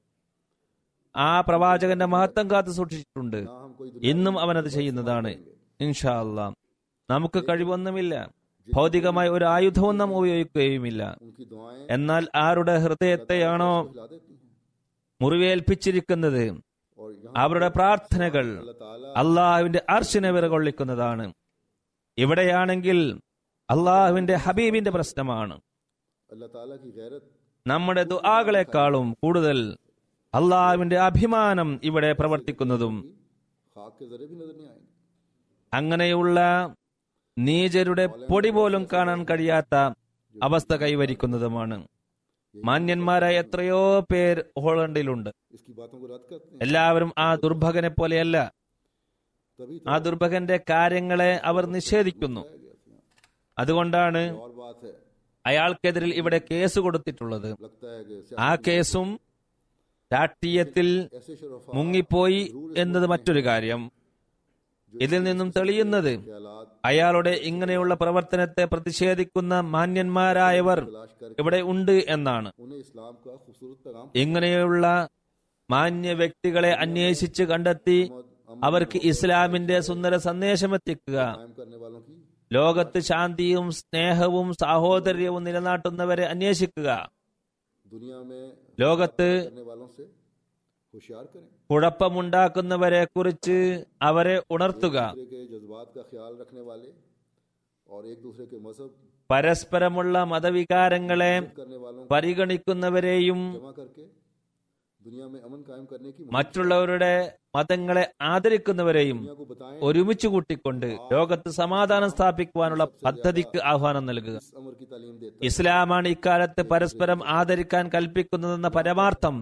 ആ പ്രവാചകന്റെ മഹത്വം കാത്തു സൂക്ഷിച്ചിട്ടുണ്ട്. ना हम कोई ഇന്നും അവനത് ചെയ്യുന്നതാണ്. ഇൻഷാ അല്ലാഹ്. നമുക്ക് കഴിവൊന്നുമില്ല, ഭൗതികമായ ഒരു ആയുധവും നാം ഉപയോഗിക്കുകയുമില്ല. उनकी दुआएं എന്നാൽ ആരുടെ ഹൃദയത്തെയാണോ हिला देती हैं മുറിവേൽപ്പിച്ചിരിക്കുന്നത് और यहाँ അവരുടെ പ്രാർത്ഥനകൾ अल्लाह ताला അള്ളാഹുവിന്റെ അർശിനെ വിറകൊള്ളിക്കുന്നതാണ്. ഇവിടെയാണെങ്കിൽ അള്ളാഹുവിന്റെ ഹബീബിന്റെ പ്രശ്നമാണ്. अल्लाह ताला की गैरत നമ്മുടെ ദുആകളെക്കാളും കൂടുതൽ അള്ളാഹുവിന്റെ അഭിമാനം ഇവിടെ പ്രവർത്തിക്കുന്നതും खाक के जरे भी नजर नहीं आएंगे। അങ്ങനെയുള്ള നീചരുടെ പൊടി പോലും കാണാൻ കഴിയാത്ത അവസ്ഥ കൈവരിക്കുന്നതുമാണ്. മാന്യന്മാരായ എത്രയോ പേർ ഹോളണ്ടിലുണ്ട്. इसकी बातों को रद्द करते हैं, എല്ലാവരും ആ ദുർഭകനെ പോലെയല്ല. तभी तो ആ ദുർഭകന്റെ കാര്യങ്ങളെ അവർ നിഷേധിക്കുന്നു. गया था। അതുകൊണ്ടാണ് और बात है, അയാൾക്കെതിരിൽ ഇവിടെ കേസ് കൊടുത്തിട്ടുള്ളത്. लगता है कि ആ കേസും രാഷ്ട്രീയത്തിൽ ऐसे शरफा മുങ്ങിപ്പോയി എന്നത് മറ്റൊരു കാര്യം. ഇതിൽ നിന്നും തെളിയുന്നത് ख्यालात അയാളുടെ ഇങ്ങനെയുള്ള പ്രവർത്തനത്തെ പ്രതിഷേധിക്കുന്ന മാന്യന്മാരായവർ तलाश कर ഇവിടെ ഉണ്ട് എന്നാണ്. उन्हें इस्लाम का खूबसूरत पैगाम ഇങ്ങനെയുള്ള മാന്യ വ്യക്തികളെ അന്വേഷിച്ച് കണ്ടെത്തി അവർക്ക് ഇസ്ലാമിന്റെ സുന്ദര സന്ദേശമെത്തിക്കുക, कायम करने वालों की ലോകത്ത് ശാന്തിയും സ്നേഹവും സാഹോദര്യവും നിലനാട്ടുന്നവരെ അന്വേഷിക്കുക, दुनिया में ലോകത്ത് करने वालों से होशियार करें, കുഴപ്പമുണ്ടാക്കുന്നവരെ കുറിച്ച് അവരെ ഉണർത്തുക, दूसरे के जज्बात का ख्याल रखने वाले और एक दूसरे के मजहब പരസ്പരമുള്ള മതവികാരങ്ങളെ करने वालों को പരിഗണിക്കുന്നവരെയും जमा करके दुनिया में अमन कायम करने की മറ്റുള്ളവരുടെ മതങ്ങളെ ആദരിക്കുന്നവരെയും दुनिया को बताएं। ഒരുമിച്ച് കൂട്ടിക്കൊണ്ട് ലോകത്ത് സമാധാനം സ്ഥാപിക്കുവാനുള്ള പദ്ധതിക്ക് ആഹ്വാനം നൽകുക. इस अमर की तालीम देता ഇസ്ലാമാണ് ഇക്കാലത്ത് പരസ്പരം ആദരിക്കാൻ കൽപ്പിക്കുന്നതെന്ന പരമാർത്ഥം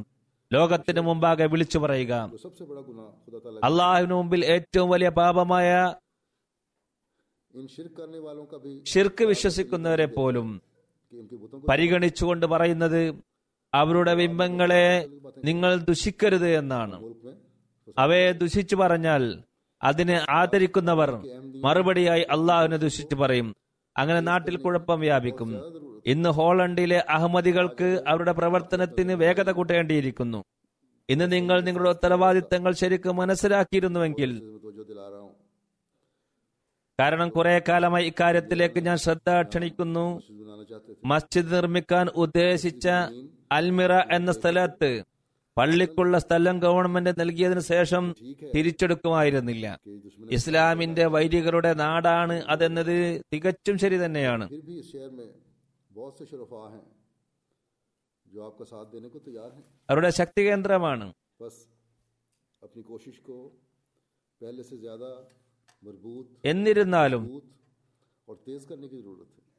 ലോകത്തിന് മുമ്പാകെ വിളിച്ചു പറയുക. तो सबसे बड़ा गुनाह खुदा ताला അള്ളാഹുവിന് മുമ്പിൽ ഏറ്റവും വലിയ പാപമായ इन शिर्क करने वालों का भी ഷിർക്ക് വിശ്വസിക്കുന്നവരെ പോലും कि उनके बुतों को പരിഗണിച്ചുകൊണ്ട് പറയുന്നത് അവരുടെ ബിംബങ്ങളെ നിങ്ങൾ ദുഷിക്കരുത് എന്നാണ്. मुल्क में അവയെ ദുഷിച്ചു പറഞ്ഞാൽ അതിനെ ആദരിക്കുന്നവർ മറുപടിയായി അള്ളാഹുവിനെ ദുഷിച്ചു പറയും. അങ്ങനെ നാട്ടിൽ കുഴപ്പം വ്യാപിക്കും. ഇന്ന് ഹോളണ്ടിലെ അഹമ്മദികൾക്ക് അവരുടെ പ്രവർത്തനത്തിന് വേഗത കൂട്ടേണ്ടിയിരിക്കുന്നു. ഇന്ന് നിങ്ങൾ നിങ്ങളുടെ ഉത്തരവാദിത്തങ്ങൾ ശരിക്കും മനസ്സിലാക്കിയിരുന്നുവെങ്കിൽ, तवज्जो दिला रहा हूं, കാരണം കുറെ കാലമായി ഇക്കാര്യത്തിലേക്ക് ഞാൻ ശ്രദ്ധ ക്ഷണിക്കുന്നു. मस्जिद बनाना चाहते थे, മസ്ജിദ് നിർമ്മിക്കാൻ ഉദ്ദേശിച്ച അൽമിറ എന്ന സ്ഥലത്ത് പള്ളിക്കുള്ള സ്ഥലം ഗവൺമെന്റ് നൽകിയതിനു ശേഷം തിരിച്ചെടുക്കുമായിരുന്നില്ല. कि दुश्मन ഇസ്ലാമിന്റെ വൈദികരുടെ നാടാണ് അതെന്നത് തികച്ചും ശരി തന്നെയാണ്. फिर भी इस शहर में बहुत से शरफा हैं जो आपका साथ देने को तैयार हैं. അവരുടെ ശക്തി കേന്ദ്രമാണ്. बस अपनी कोशिश को पहले से ज्यादा मजबूत എന്നിരുന്നാലും मजबूत और तेज करने की जरूरत है.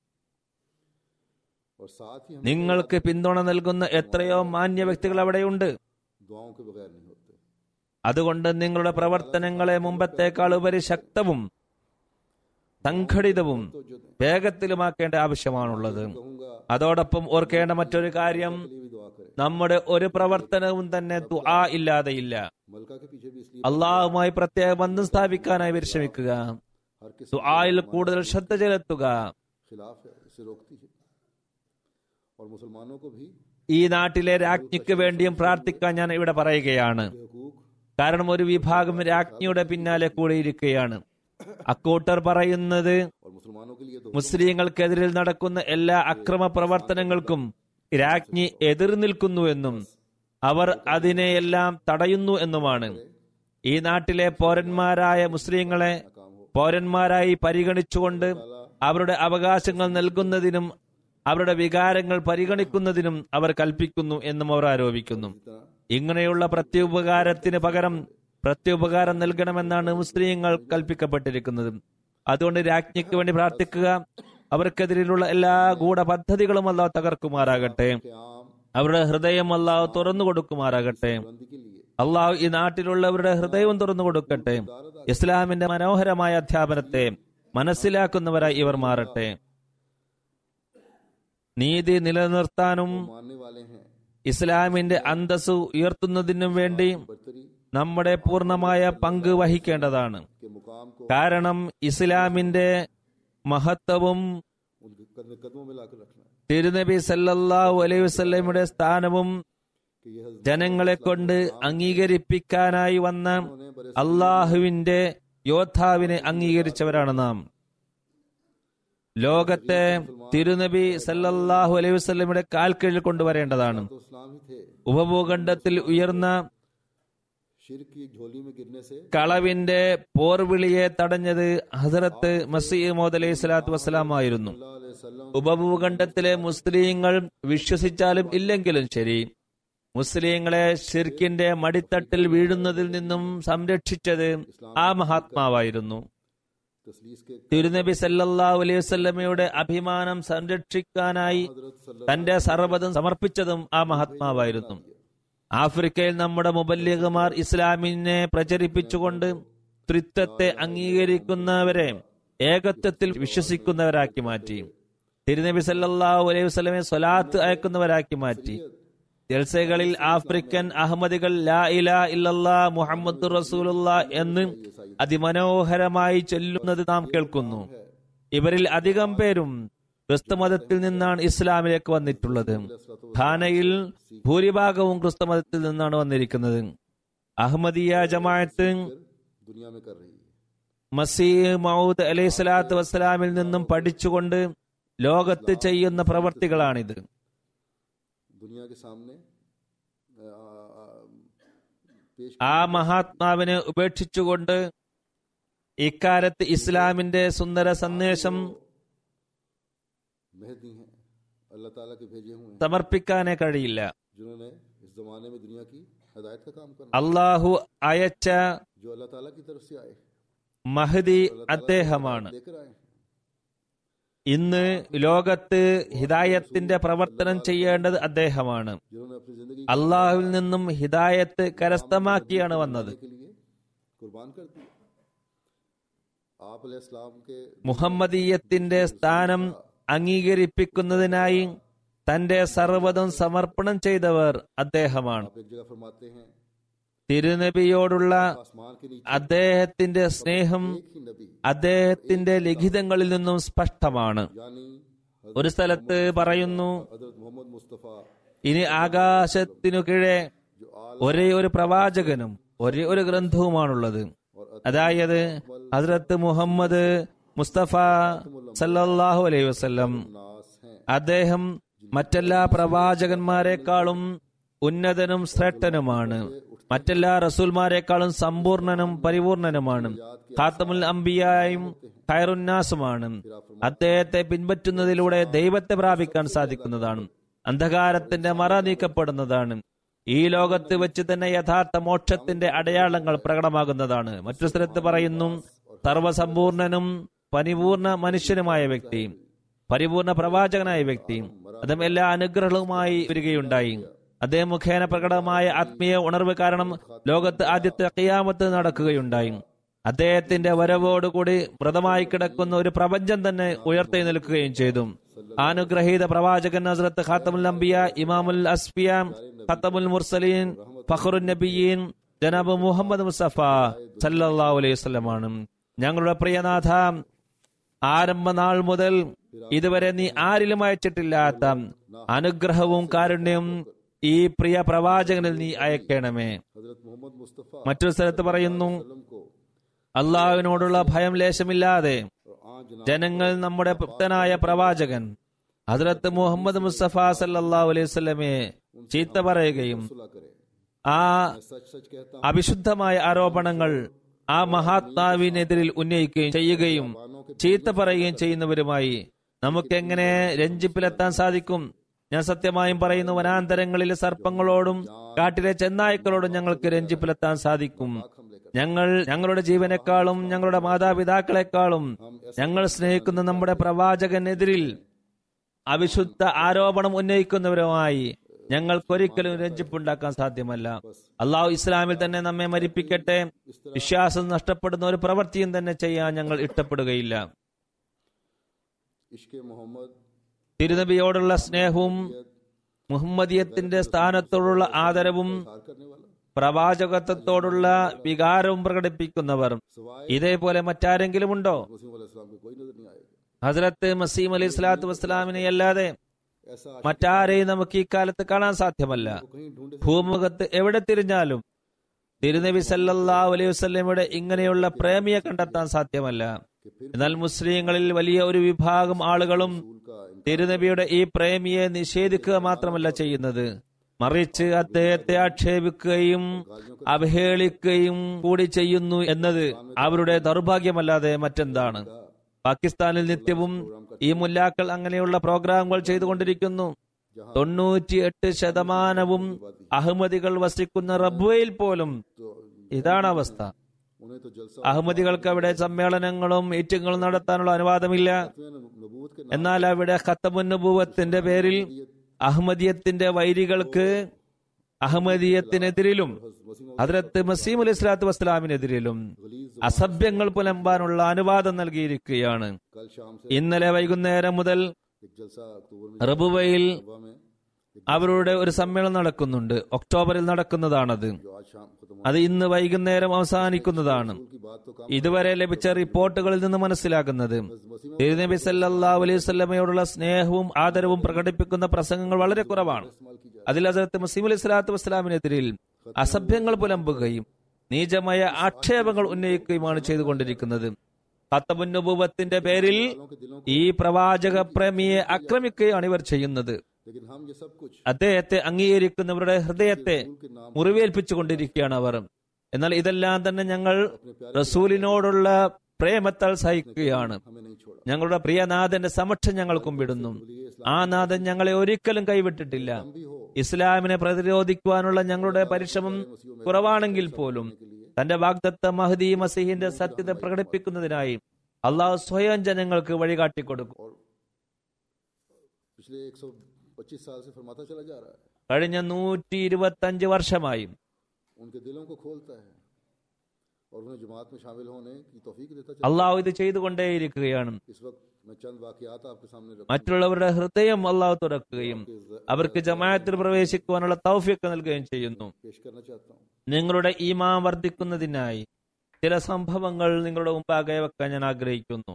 और साथ ही हम നിങ്ങൾക്ക് പിന്തുണ നൽകുന്ന എത്രയോ മാന്യ വ്യക്തികൾ അവിടെയുണ്ട്. दुआओं के बगैर नहीं होते. അതുകൊണ്ട് നിങ്ങളുടെ പ്രവർത്തനങ്ങളെ മുമ്പത്തേക്കാൾ ഉപരി ശക്തവും സംഘടിതവും तो जो दें, വേഗത്തിലുമാക്കേണ്ട ആവശ്യമാണുള്ളത്. कहूंगा അതോടൊപ്പം ഓർക്കേണ്ട മറ്റൊരു കാര്യം, के लिए भी दुआ करें. നമ്മുടെ ഒരു പ്രവർത്തനവും തന്നെ ദുആ ഇല്ലാതെയില്ല. मलका के पीछे भी इसलिए അള്ളാഹുമായി പ്രത്യേക ബന്ധം സ്ഥാപിക്കാനായി പരിശ്രമിക്കുക. हर किसी ദുആയിൽ കൂടുതൽ ശ്രദ്ധ ചെലുത്തുക. खिलाफ है, इसे रोकती है. और मुसलमानों को भी ഈ നാട്ടിലെ രാജ്ഞിക്ക് വേണ്ടിയും പ്രാർത്ഥിക്കാൻ ഞാൻ ഇവിടെ പറയുകയാണ്. हकूक കാരണം ഒരു വിഭാഗം രാജ്ഞിയുടെ പിന്നാലെ കൂടിയിരിക്കുകയാണ്. അക്കൂട്ടർ പറയുന്നത് और मुसलमानों के लिए तो മുസ്ലിങ്ങൾക്കെതിരിൽ നടക്കുന്ന എല്ലാ അക്രമ പ്രവർത്തനങ്ങൾക്കും രാജ്ഞി എതിർ നിൽക്കുന്നുവെന്നും അവർ അതിനെയെല്ലാം തടയുന്നു എന്നുമാണ്. ഈ നാട്ടിലെ പൗരന്മാരായ മുസ്ലിങ്ങളെ പൗരന്മാരായി പരിഗണിച്ചുകൊണ്ട് അവരുടെ അവകാശങ്ങൾ നൽകുന്നതിനും അവരുടെ വികാരങ്ങൾ പരിഗണിക്കുന്നതിനും അവർ കൽപ്പിക്കുന്നു എന്നും അവർ ആരോപിക്കുന്നു. ഇങ്ങനെയുള്ള പ്രത്യുപകാരത്തിന് പകരം പ്രത്യുപകാരം നൽകണമെന്നാണ് മുസ്ലിങ്ങൾ കൽപ്പിക്കപ്പെട്ടിരിക്കുന്നത്. അതുകൊണ്ട് രാജ്ഞിക്ക് വേണ്ടി പ്രാർത്ഥിക്കുക. അവർക്കെതിരെയുള്ള എല്ലാ ഗൂഢപദ്ധതികളും അല്ലാഹു തകർക്കുമാറാകട്ടെ. क़याम അവരുടെ ഹൃദയം അല്ലാഹു തുറന്നു കൊടുക്കുമാറാകട്ടെ. बुलंदी के लिए അള്ളാഹു ഈ നാട്ടിലുള്ളവരുടെ ഹൃദയവും തുറന്നു കൊടുക്കട്ടെ. ഇസ്ലാമിന്റെ മനോഹരമായ അധ്യാപനത്തെ മനസ്സിലാക്കുന്നവരായി ഇവർ മാറട്ടെ. നീതി നിലനിർത്താനും मानने वाले हैं. ഇസ്ലാമിന്റെ അന്തസ്സു ഉയർത്തുന്നതിനും വേണ്ടി बरतरी നമ്മുടെ പൂർണ്ണമായ പങ്ക് വഹിക്കേണ്ടതാണ്. के मुकाम को കാരണം ഇസ്ലാമിന്റെ മഹത്വവും उनके कदम कदमों में लाकर रखना है. തിരുനബി സല്ലല്ലാഹു അലൈഹി വസല്ലമയുടെ സ്ഥാനവും कि यह हज़रत ജനങ്ങളെ കൊണ്ട് അംഗീകരിപ്പിക്കാനായി വന്ന അള്ളാഹുവിന്റെ യോദ്ധാവിനെ അംഗീകരിച്ചവരാണ് നാം. ലോകത്തെ തിരുനബി സല്ലല്ലാഹു അലൈഹി വസല്ലമയുടെ കാൽ കീഴിൽ കൊണ്ടുവരേണ്ടതാണ്. तो इस्लाम ही थे. ഉപഭൂഖണ്ഡത്തിൽ ഉയർന്ന शिर्क की झोली में गिरने से കളവിന്റെ പോർവിളിയെ തടഞ്ഞത് ഹസരത്ത് മസീഹ് മൗദ് അലൈഹി സ്വലാത്തു വസ്സലാം ആയിരുന്നു. सल्लल्लाहु अलैहि वसल्लम ഉപഭൂഖണ്ഡത്തിലെ മുസ്ലിങ്ങൾ വിശ്വസിച്ചാലും ഇല്ലെങ്കിലും ശരി, മുസ്ലിങ്ങളെ ഷിർക്കിന്റെ മടിത്തട്ടിൽ വീഴുന്നതിൽ നിന്നും സംരക്ഷിച്ചത് ആ മഹാത്മാവായിരുന്നു. तस्लीस के തിരുനബി സല്ലല്ലാഹു അലൈഹി വസല്ലമയുടെ അഭിമാനം സംരക്ഷിക്കാനായി हजरत सल्लल्लाहु തന്റെ സർവ്വതും സമർപ്പിച്ചതും ആ മഹാത്മാവായിരുന്നു. ആഫ്രിക്കയിൽ നമ്മുടെ മുബല്ലിഗുമാർ ഇസ്ലാമിനെ പ്രചരിപ്പിച്ചുകൊണ്ട് ത്രിത്വത്തെ അംഗീകരിക്കുന്നവരെ ഏകത്വത്തിൽ വിശ്വസിക്കുന്നവരാക്കി മാറ്റി. തിരുനബി സല്ലല്ലാഹു അലൈഹി വസല്ലമയെ സ്വലാത്ത് അയക്കുന്നവരാക്കി മാറ്റി. ജൽസകളിൽ ആഫ്രിക്കൻ അഹമ്മദികൾ ലാ ഇലാഹ ഇല്ലല്ലാഹ് മുഹമ്മദുർ റസൂലുള്ളാഹ് എന്ന് അതിമനോഹരമായി ചൊല്ലുന്നത് നാം കേൾക്കുന്നു. ഇവരിൽ അധികം പേരും ക്രിസ്തുമതത്തിൽ നിന്നാണ് ഇസ്ലാമിലേക്ക് വന്നിട്ടുള്ളത്. ഖാനയിൽ ഭൂരിഭാഗവും ക്രിസ്തുമതത്തിൽ നിന്നാണ് വന്നിരിക്കുന്നത്. അഹമ്മദിയ ജമാഅത്ത് दुनिया में कर रही है. മസീഹ് മൗദ് അലൈഹി സ്വലാത്തു വസ്സലാമിൽ നിന്നും പഠിച്ചുകൊണ്ട് ലോകത്ത് ചെയ്യുന്ന പ്രവർത്തികളാണിത്. दुनिया के सामने आ, आ, पेश ആ മഹാത്മാവിനെ ഉപേക്ഷിച്ചുകൊണ്ട് ഇക്കാലത്ത് ഇസ്ലാമിന്റെ സുന്ദര സന്ദേശം मेहदी हैं, अल्लाह ताला के भेजे हुए हैं, സമർപ്പിക്കാനേ കഴിയില്ല. जिन्होंने इस जमाने में दुनिया की हिदायत का काम करना, അള്ളാഹു അയച്ച जो अल्लाह ताला की तरफ से आए, മഹദി अल्लाह ताला അദ്ദേഹമാണ്. लेकर आए हैं. ഇന്ന് ലോകത്ത് ഹിദായത്തിന്റെ പ്രവർത്തനം ചെയ്യേണ്ടത് അദ്ദേഹമാണ്. जिन्होंने अपनी जिंदगी അള്ളാഹുവിൽ നിന്നും ഹിദായത്ത് കരസ്ഥമാക്കിയാണ് വന്നത്. के लिए कुर्बान कर दिया. आप अलैहिस्सलाम के മുഹമ്മദീയത്തിന്റെ സ്ഥാനം അംഗീകരിപ്പിക്കുന്നതിനായി തന്റെ സർവ്വതും സമർപ്പണം ചെയ്തവർ അദ്ദേഹമാണ്. आप एक जगह फरमाते हैं തിരുനബിയോടുള്ള आसमान के नीचे അദ്ദേഹത്തിന്റെ സ്നേഹം एक ही नबी അദ്ദേഹത്തിന്റെ ലിഖിതങ്ങളിൽ നിന്നും സ്പഷ്ടമാണ്. यानी ഒരു സ്ഥലത്ത് പറയുന്നു, हजरत मोहम्मद मुस्तफा ഇനി ആകാശത്തിനു കീഴെ ഒരേ ഒരു പ്രവാചകനും ഒരേ ഒരു ഗ്രന്ഥവുമാണുള്ളത്. അതായത് ഹസ്രത്ത് മുഹമ്മദ് മുസ്തഫ സല്ലല്ലാഹു അലൈഹി വസല്ലം. नास हैं അദ്ദേഹം മറ്റെല്ലാ പ്രവാചകന്മാരെക്കാളും ഉന്നതനും ശ്രേഷ്ഠനുമാണ്. മറ്റെല്ലാ റസൂൽമാരെക്കാളും സമ്പൂർണനും പരിപൂർണനുമാണ്. ഖാത്തമുൽ അംബിയായും ഖൈറുന്നാസുമാണ്. അദ്ദേഹത്തെ പിൻപറ്റുന്നതിലൂടെ ദൈവത്തെ പ്രാപിക്കാൻ സാധിക്കുന്നതാണ്. അന്ധകാരത്തിന്റെ മറ നീക്കപ്പെടുന്നതാണ്. ഈ ലോകത്ത് വെച്ച് തന്നെ യഥാർത്ഥ മോക്ഷത്തിന്റെ അടയാളങ്ങൾ പ്രകടമാകുന്നതാണ്. മറ്റു സ്ഥലത്ത് പറയുന്നു, സർവസമ്പൂർണനും പരിപൂർണ മനുഷ്യനുമായ വ്യക്തി, പരിപൂർണ പ്രവാചകനായ വ്യക്തി, അദ്ദേഹം എല്ലാ അനുഗ്രഹങ്ങളുമായി വരികയുണ്ടായി. അദ്ദേഹം മുഖേന പ്രകടമായ ആത്മീയ ഉണർവ് കാരണം ലോകത്ത് ആദ്യത്തെ ഖിയാമത്ത് നടക്കുകയുണ്ടായി. അദ്ദേഹത്തിന്റെ വരവോടുകൂടി മൃതമായി കിടക്കുന്ന ഒരു പ്രപഞ്ചം തന്നെ ഉയർത്തി നിൽക്കുകയും ചെയ്തു. അനുഗ്രഹീത പ്രവാചകൻ ഹസ്രത്ത് ഖാത്തമുൽ അംബിയ, ഇമാമുൽ അസ്ഫിയ, ഖത്തമുൽ മുർസലീൻ, ഫഖറുൻ നബിയീൻ ജനാബ് മുഹമ്മദ് മുസ്തഫ സല്ലല്ലാഹു അലൈഹി വസല്ലമാണ്. ഞങ്ങളുടെ പ്രിയനാഥ, ആരംഭ നാൾ മുതൽ ഇതുവരെ നീ ആരിലും അയച്ചിട്ടില്ലാത്ത അനുഗ്രഹവും കാരുണ്യവും ഈ പ്രിയ പ്രവാചകനിൽ നീ അയക്കണമേ. हजरत मोहम्मद मुस्तफा മറ്റൊരു സ്ഥലത്ത് പറയുന്നു, को അള്ളാഹുവിനോടുള്ള ഭയം ലേശമില്ലാതെ और आज ജനങ്ങൾ നമ്മുടെ ഭക്തനായ പ്രവാചകൻ ഹസ്രത്ത് മുഹമ്മദ് മുസ്തഫ സല്ലല്ലാഹു അലൈഹി വസല്ലമയെ ചീത്ത പറയുകയും सुला करे. ആ मैं सच सच कहता അവിശുദ്ധമായ ആരോപണങ്ങൾ ആ മഹാത്മാവിനെതിരിൽ ഉന്നയിക്കുകയും ചെയ്യുകയും ചീത്ത പറയുകയും ചെയ്യുന്നവരുമായി നമുക്കെങ്ങനെ രഞ്ജിപ്പിലെത്താൻ സാധിക്കും? ഞാൻ സത്യമായും പറയുന്നു, വനാന്തരങ്ങളിലെ സർപ്പങ്ങളോടും കാട്ടിലെ ചെന്നായ്ക്കളോടും ഞങ്ങൾക്ക് രഞ്ജിപ്പിലെത്താൻ സാധിക്കും. ഞങ്ങൾ ഞങ്ങളുടെ ജീവനേക്കാളും ഞങ്ങളുടെ മാതാപിതാക്കളെക്കാളും ഞങ്ങൾ സ്നേഹിക്കുന്ന നമ്മുടെ പ്രവാചകനെതിരിൽ അവിശുദ്ധ ആരോപണം ഉന്നയിക്കുന്നവരുമായി ഞങ്ങൾക്കൊരിക്കലും രഞ്ജിപ്പുണ്ടാക്കാൻ സാധ്യമല്ല. അള്ളാഹു ഇസ്ലാമിൽ തന്നെ നമ്മെ മരിപ്പിക്കട്ടെ. വിശ്വാസം നഷ്ടപ്പെടുന്ന ഒരു പ്രവൃത്തിയും തന്നെ ചെയ്യാൻ ഞങ്ങൾ ഇഷ്ടപ്പെടുകയില്ല. इश्क मोहम्मद തിരുനബിയോടുള്ള സ്നേഹവും മുഹമ്മദിയത്തിന്റെ സ്ഥാനത്തോടുള്ള ആദരവും हार करने वाला പ്രവാചകത്വത്തോടുള്ള വികാരവും പ്രകടിപ്പിക്കുന്നവർ ഇതേപോലെ മറ്റാരെങ്കിലും ഉണ്ടോ? मसीह अलैहिस्सलाम को कोई नजर नहीं आएगा. ഹസ്രത്ത് മസീം അലൈഹി സ്വലാത്തു വസ്സലാമിനെ അല്ലാതെ ऐसा മറ്റാരെയും നമുക്ക് ഈ കാലത്ത് കാണാൻ സാധ്യമല്ല. कहीं ढूंढे ഭൂമുഖത്ത് എവിടെ തിരിഞ്ഞാലും തിരുനബി സല്ലല്ലാഹു അലൈഹി വസല്ലമയുടെ ഇങ്ങനെയുള്ള പ്രേമിയെ കണ്ടെത്താൻ സാധ്യമല്ല. എന്നാൽ മുസ്ലിങ്ങളിൽ വലിയ ഒരു വിഭാഗം ആളുകളും തിരുനബിയുടെ ഈ പ്രേമിയെ നിഷേധിക്കുക മാത്രമല്ല ചെയ്യുന്നത്, മറിച്ച് അദ്ദേഹത്തെ ആക്ഷേപിക്കുകയും അവഹേളിക്കുകയും കൂടി ചെയ്യുന്നു എന്നത് അവരുടെ ദൗർഭാഗ്യമല്ലാതെ മറ്റെന്താണ്? പാകിസ്ഥാനിൽ നിത്യവും ഈ മുല്ലാക്കൾ അങ്ങനെയുള്ള പ്രോഗ്രാമുകൾ ചെയ്തുകൊണ്ടിരിക്കുന്നു. തൊണ്ണൂറ്റിയെട്ട് ശതമാനവും അഹമ്മദികൾ വസിക്കുന്ന റബ്വയിൽ പോലും ഇതാണ് അവസ്ഥ. उन्हें तो जलसा അഹമ്മദികൾക്ക് അവിടെ സമ്മേളനങ്ങളും മീറ്റിങ്ങുകളും നടത്താനുള്ള അനുവാദമില്ല. नबूवत के എന്നാൽ അവിടെ ഖത്തമുൻ നബുവത്തിന്റെ പേരിൽ അഹമ്മദിയത്തിന്റെ വൈരികൾക്ക് അഹമ്മദിയത്തിനെതിരിലും ഹദ്രത്ത് മസീം അലൈഹി സ്വലാത്തു വസ്സലാമിനെതിരിലും അസഭ്യങ്ങൾ പുലമ്പാനുള്ള അനുവാദം നൽകിയിരിക്കുകയാണ്. कल शाम से ഇന്നലെ വൈകുന്നേരം മുതൽ एक जलसा अक्टूबर में റബുവയിൽ सुबह में അവരുടെ ഒരു സമ്മേളനം നടക്കുന്നുണ്ട്. ഒക്ടോബറിൽ നടക്കുന്നതാണത്. जो आज शाम खत्म അത് ഇന്ന് വൈകുന്നേരം അവസാനിക്കുന്നതാണ്. की बात तो काम ഇതുവരെ ലഭിച്ച റിപ്പോർട്ടുകളിൽ നിന്ന് മനസ്സിലാക്കുന്നത് തിരുനബി സല്ലല്ലാഹു അലൈഹി വസല്ലമയോടുള്ള സ്നേഹവും ആദരവും പ്രകടിപ്പിക്കുന്ന പ്രസംഗങ്ങൾ വളരെ കുറവാണ്. അതിൽ ഹസ്രത്ത് മസീം അലൈഹി സ്വലാത്തു വസ്സലാമിനെതിരിൽ അസഭ്യങ്ങൾ പുലമ്പുകയും നീചമായ ആക്ഷേപങ്ങൾ ഉന്നയിക്കുകയുമാണ് ചെയ്തുകൊണ്ടിരിക്കുന്നത്. ഖത്തമുൻ നബുവത്തിന്റെ പേരിൽ ഈ പ്രവാചക പ്രേമിയെ ആക്രമിക്കുകയാണ് ഇവർ ചെയ്യുന്നത്. लेकिन हम ये सब कुछ അദ്ദേഹത്തെ അംഗീകരിക്കുന്നവരുടെ ഹൃദയത്തെ മുറിവേൽപ്പിച്ചുകൊണ്ടിരിക്കുകയാണ് അവർ. എന്നാൽ ഇതെല്ലാം തന്നെ ഞങ്ങൾ റസൂലിനോടുള്ള പ്രേമത്താൽ സഹിക്കുകയാണ്. हमें नहीं छोड़ा. ഞങ്ങളുടെ പ്രിയനാഥന്റെ സമക്ഷം ഞങ്ങൾ കുമ്പിടുന്നു. ആ നാഥൻ ഞങ്ങളെ ഒരിക്കലും കൈവിട്ടിട്ടില്ല. ഇസ്ലാമിനെ പ്രതിരോധിക്കുവാനുള്ള ഞങ്ങളുടെ പരിശ്രമം കുറവാണെങ്കിൽ പോലും തന്റെ വാഗ്ദത്ത മഹ്ദി മസീഹിന്റെ സത്യത പ്രകടിപ്പിക്കുന്നതിനായി അള്ളാഹു സ്വയം ജനങ്ങൾക്ക് വഴികാട്ടിക്കൊടുക്കും. पिछले एक सौ पच्चीस साल से फरमाता चला जा रहा है, കഴിഞ്ഞ നൂറ്റി ഇരുപത്തി അഞ്ച് വർഷമായി उनके दिलों को खोलता है और उन्हें जमात में शामिल होने की तौफीक देता चला। അള്ളാഹു ഇത് ചെയ്തുകൊണ്ടേയിരിക്കുകയാണ്. इस वक्त मैं चंद वाक़यात आपके सामने रखूं മറ്റുള്ളവരുടെ ഹൃദയം അള്ളാഹു തുറക്കുകയും അവർക്ക് ജമാഅത്തിൽ പ്രവേശിക്കുവാനുള്ള തൗഫീഖ് നൽകുകയും ചെയ്യുന്നു. पेश करना चाहता हूँ। നിങ്ങളുടെ ഈമാൻ വർദ്ധിക്കുന്നതിനായി ചില സംഭവങ്ങൾ നിങ്ങളുടെ മുമ്പാകെ വെക്കാൻ ഞാൻ ആഗ്രഹിക്കുന്നു.